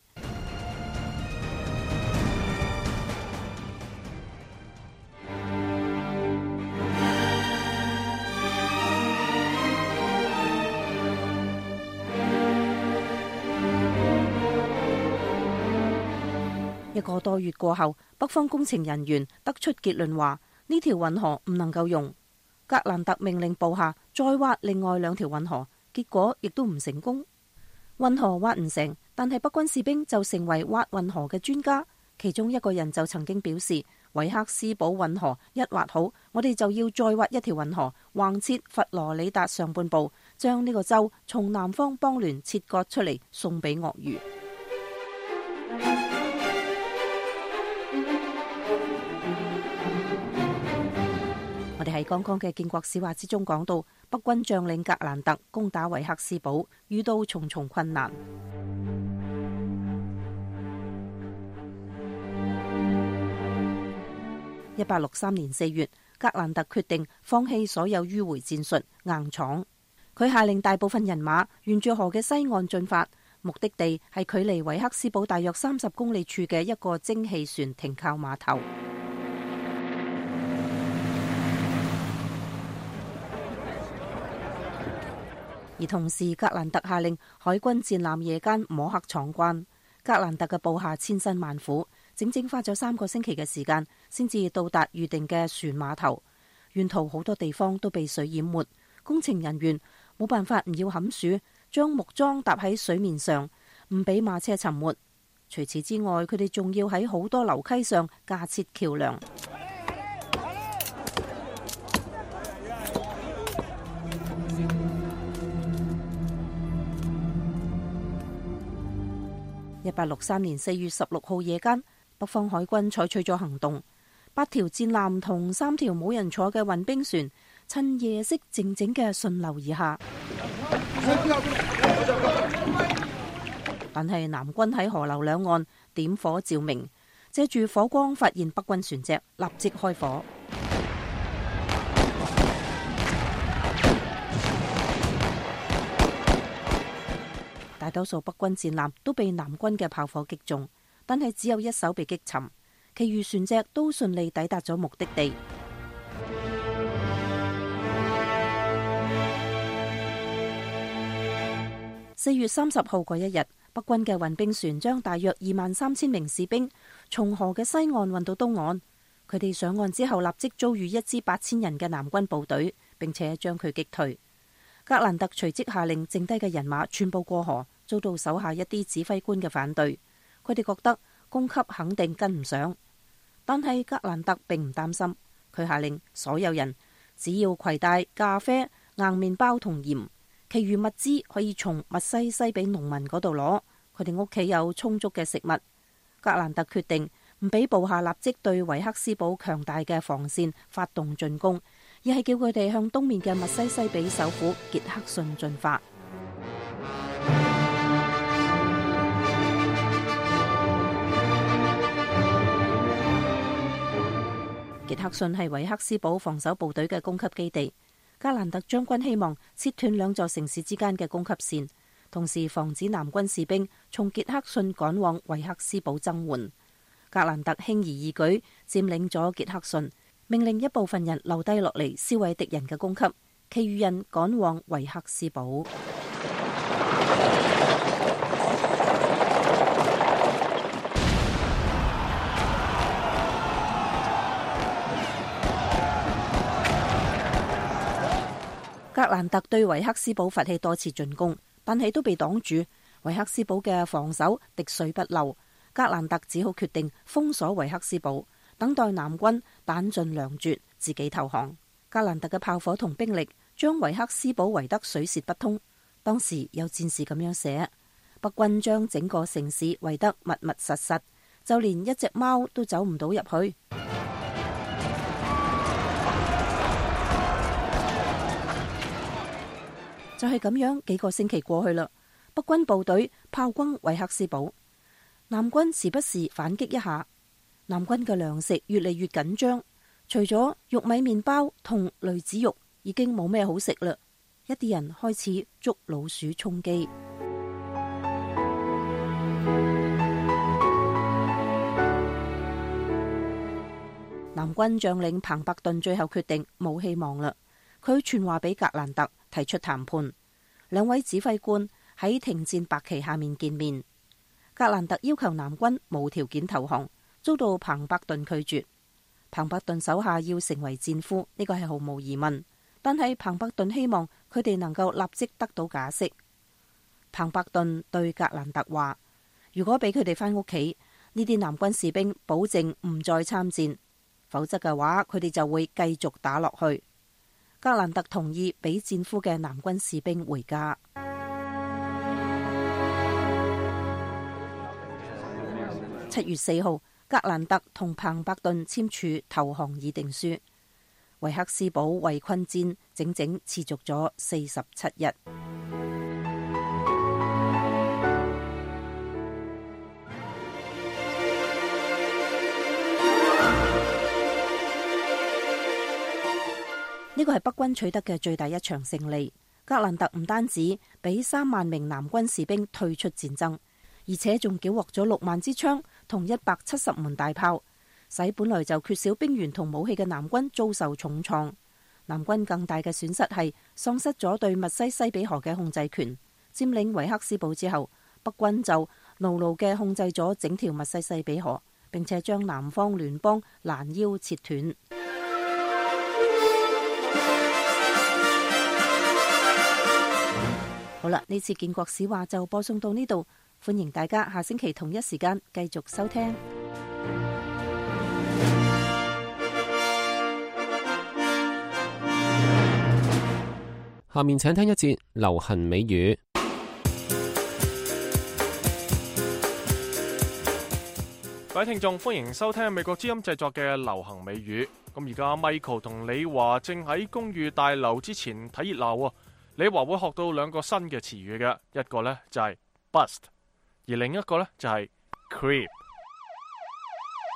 一個多月過後，北方工程人員得出結論話呢條運河唔能夠用。格蘭特命令部下再挖另外兩條運河，結果亦都唔成功。運河挖唔成，但係北軍士兵就成為挖運河嘅專家。其中一個人就曾經表示，維克斯堡運河一挖好，我哋就要再挖一條運河，橫切佛羅里達上半部，將呢個州從南方邦聯切割出嚟，送俾鱷魚。我哋喺剛剛嘅建國史話之中講到，北軍將領格蘭特攻打維克斯堡，遇到重重困難。一八六三年四月，格蘭特決定放棄所有迂回戰術，硬闖。佢下令大部分人馬沿住河嘅西岸進發，目的地係距離維克斯堡大約三十公里處嘅一個蒸汽船停靠碼頭。而同時，格蘭特下令海軍戰艦夜間摸黑闖關。格蘭特嘅部下千辛萬苦，整整花咗三個星期嘅時間，先至到達預定嘅船碼頭。沿途好多地方都被水淹沒，工程人員冇辦法唔要冚樹，將木樁搭喺水面上，唔俾馬車沉沒。除此之外，佢哋仲要喺好多樓溪上架設橋梁。一八六三年四月十六號夜間，北方海軍採取咗行動，八條戰艦同三條冇人坐嘅運兵船，趁夜色靜靜嘅順流而下。但係南軍喺河流兩岸點火照明， 借住火光發現北軍船隻，立即開火。大多數北軍戰艦都被南軍嘅炮火擊中，但係只有一艘被擊沉，其餘船隻都順利抵達咗目的地。四月三十號嗰一日，北軍嘅運兵船將大約二萬三千名士兵從河嘅西岸運到東岸。佢哋上岸之後，立即遭遇一支八千人嘅南軍部隊，並且將佢擊退。格蘭特隨即下令剩低嘅人馬全部過河，遭到手下一啲指揮官嘅反對。佢哋覺得供給肯定跟唔上，但係格蘭特並唔擔心。佢下令所有人只要攜帶咖啡、硬麵包同鹽，其餘物資可以從密西西比農民嗰度攞。佢哋屋企有充足嘅食物。格蘭特決定唔俾部下立即對維克斯堡強大嘅防線發動進攻，而係叫佢哋向東面嘅密西西比首府傑克遜進發。傑克遜係維克斯堡防守部隊嘅供給基地。格蘭特將軍希望切斷兩座城市之間嘅供給線，同時防止南軍士兵從傑克遜趕往維克斯堡增援。格蘭特輕而易舉佔領咗傑克遜，命令一部分人留低落嚟銷毀敵人嘅供給，其餘人趕往維克斯堡。格蘭特對維克斯堡發起多次進攻，但係都被擋住。維克斯堡嘅防守滴水不漏，格蘭特只好決定封鎖維克斯堡，等待南軍彈盡糧絕，自己投降。格蘭特嘅炮火同兵力將維克斯堡圍得水泄不通。當時有戰士咁樣寫：北軍將整個城市圍得密密實實，就連一隻貓都走唔到入去。就係咁樣，幾個星期過去啦。北軍部隊炮轟維克斯堡，南軍時不時反擊一下。南軍嘅糧食越嚟越緊張，除咗玉米麵包同雷子肉，已經冇咩好食啦。一啲人開始捉老鼠充飢。南軍將領彭伯頓最後決定冇希望啦。佢傳話俾格蘭特，提出談判。兩位指揮官喺停戰白旗下面見面。格蘭特要求南軍無條件投降，遭到彭伯頓拒絕。彭伯頓手下要成為戰俘，呢個係毫無疑問。但係彭伯頓希望佢哋能夠立即得到假釋。彭伯頓對格蘭特話：如果俾佢哋返屋企，呢啲南軍士兵保證唔再參戰，否則嘅話，佢哋就會繼續打落去。格蘭特同意俾戰俘嘅南軍士兵回家。七月四號，格蘭特同彭伯頓簽署投降議定書。維克斯堡圍困戰整整持續咗四十七日。呢個係北軍取得嘅最大一場勝利。格蘭特唔單止俾三萬名南軍士兵退出戰爭，而且仲繳獲咗六萬支槍同一百七十門大炮，使本來就缺少兵員同武器嘅南軍遭受重創。南軍更大嘅損失係喪失咗對密西西比河嘅控制權。佔領維克斯堡之後，北軍就牢牢嘅控制咗整條密西西比河，並且將南方聯邦攔腰切斷。好啦，呢次建國史話就播送到呢度，歡迎大家下星期同一時間繼續收聽。 下面請聽一節流行美語。 各位聽眾，歡迎收聽美國之音製作嘅流行美語。咁而家 Michael 同李華正喺公寓大樓之前睇熱鬧啊！李華會學到兩個新嘅詞語嘅，一個呢就係 bust， 而另一個呢就係 creep。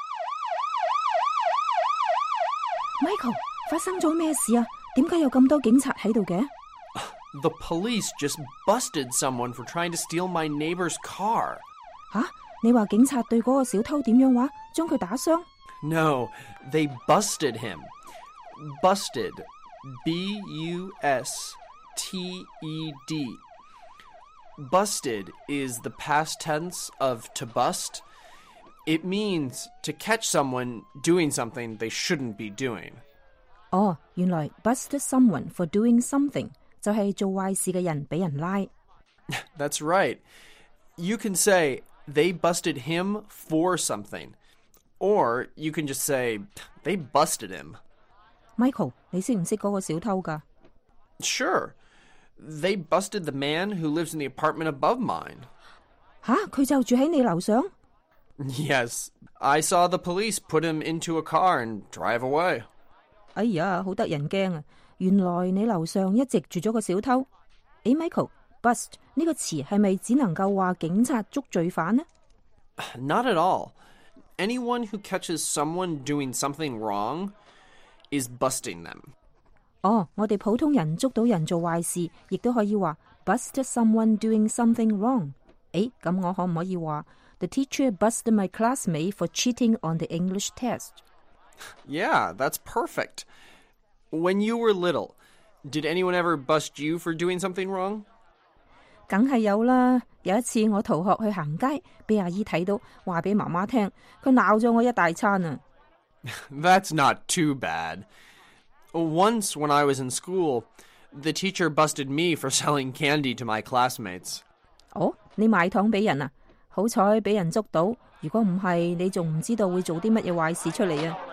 Michael， 發生咗咩事啊？點解有咁多警察喺度嘅？ The police just busted someone for trying to steal my neighbor's car. 吓，你話警察對嗰個小偷點樣話？將佢打傷？ No, they busted him. Busted. B U S T E D. Busted is the past tense of to bust. It means to catch someone doing something they shouldn't be doing. 哦，原來 busted someone for doing something 就係做壞事嘅人俾人拉。 That's right. You can say they busted him for something. Or you can just say they busted him. Michael， 你識唔識嗰個小偷㗎？ Sure. They busted the man who lives in the apartment above mine. 吓，佢就住喺你樓上？ Yes. I saw the police put him into a car and drive away. 哎呀，好得人驚啊！原來你樓上一直住咗個小偷。誒 Michael， bust 呢個詞係咪只能夠話警察捉罪犯呢？ Not at all. Anyone who catches someone doing something wrong is busting them. 哦，我哋普通人捉到人做壞事，亦都可以話 busted someone doing something wrong。誒，咁我可唔可以話 The teacher busted my classmate for cheating on the English test? Yeah, that's perfect. When you were little, did anyone ever bust you for doing something wrong? 梗係有啦。有一次我逃學去行街，俾阿姨睇到，話俾媽媽聽，佢鬧咗我一大餐啊。 That's not too bad. Once when I was in school, the teacher busted me for selling candy to my classmates. 哦，你賣糖俾人啊？好彩俾人捉到，如果唔係，你仲唔知道會做啲乜嘢壞事出嚟啊！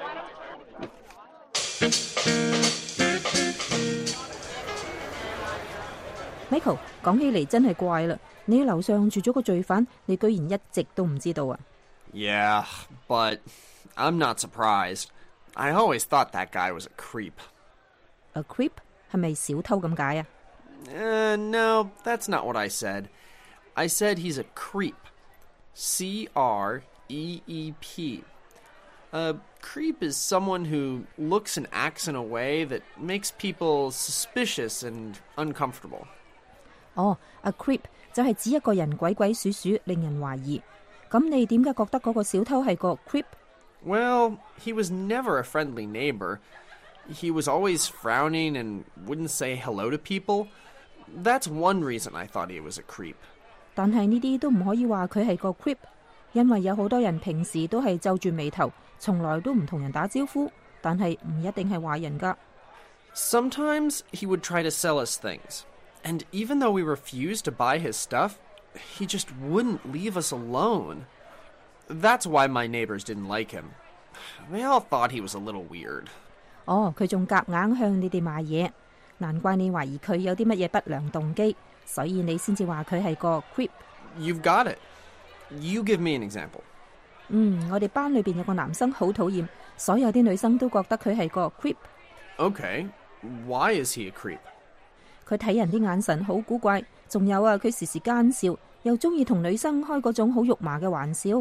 Michael， 講起嚟真係怪啦，你喺樓上住咗個罪犯，你居然一直都唔知道啊 Yeah, but I'm not surprised. I always thought that guy was a creep. A creep 係咪小偷咁解啊？ Uh, no, that's not what I said. I said he's a creep. C R E E P. A creep is someone who looks and acts in a way that makes people suspicious and uncomfortable. 哦 ，a creep 就係指一個人鬼鬼祟祟，令人懷疑。咁你點解覺得嗰個小偷係個 creep？ Well, he was never a friendly neighbor. He was always frowning and wouldn't say hello to people. That's one reason I thought he was a creep. 但係呢啲都唔可以話佢係個 creep， 因為有好多人平時都係皺住眉頭，從來都唔同人打招呼，但係唔一定係壞人㗎。 Sometimes he would try to sell us things, and even though we refused to buy his stuff, he just wouldn't leave us alone. That's why my neighbors didn't like him. They all thought he was a little weird. 哦，佢仲夾硬向你哋賣嘢，難怪你懷疑佢有啲乜嘢不良動機，所以你先至話佢係個 creep。 You've got it. You give me an example. 嗯，我哋班裏邊有個男生好討厭，所有啲女生都覺得佢係個 creep。 Okay, why is he a creep? 佢睇人啲眼神好古怪，仲有啊，佢時時奸笑，又中意同女生開嗰種好肉麻嘅玩笑。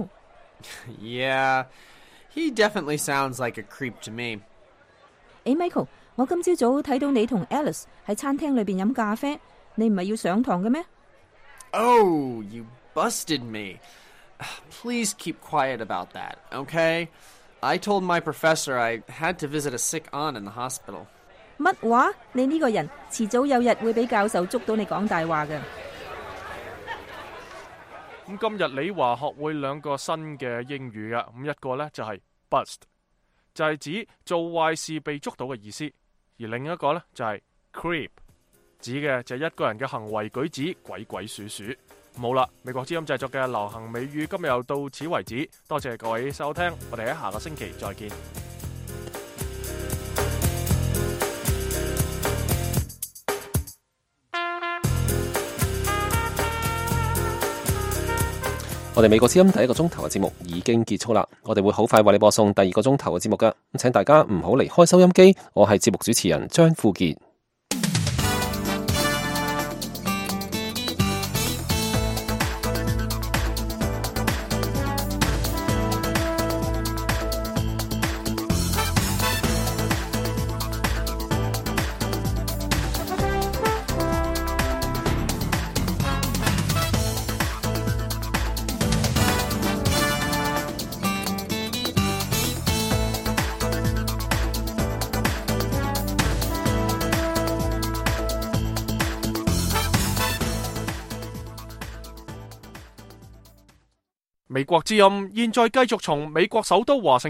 Yeah, he definitely sounds like a creep to me. 誒 Michael， 我今朝早睇到你同 Alice 喺餐廳裏邊飲咖啡，你唔係要上堂嘅咩？ Oh, you busted me. Please keep quiet about that, okay? I told my professor I had to visit a sick aunt in the hospital. 乜話？你呢個人遲早有日會俾教授捉到你講大話嘅。 咁今日李華學會兩個新嘅英語㗎，咁一個呢就係 bust， 就係指做壞事被捉到嘅意思，而另一個呢就係 creep， 指嘅就係一個人嘅行為舉止鬼鬼祟祟。冇啦，美國之音製作嘅流行美語今日又到此為止，多謝各位收聽，我哋喺下個星期再見。 我哋美國之音第一個鐘頭嘅節目已經結束啦，我哋會好快為你播送第二個鐘頭嘅節目㗎，咁請大家唔好離開收音機，我係節目主持人張富傑。 美國之音現在繼續從美國首都華盛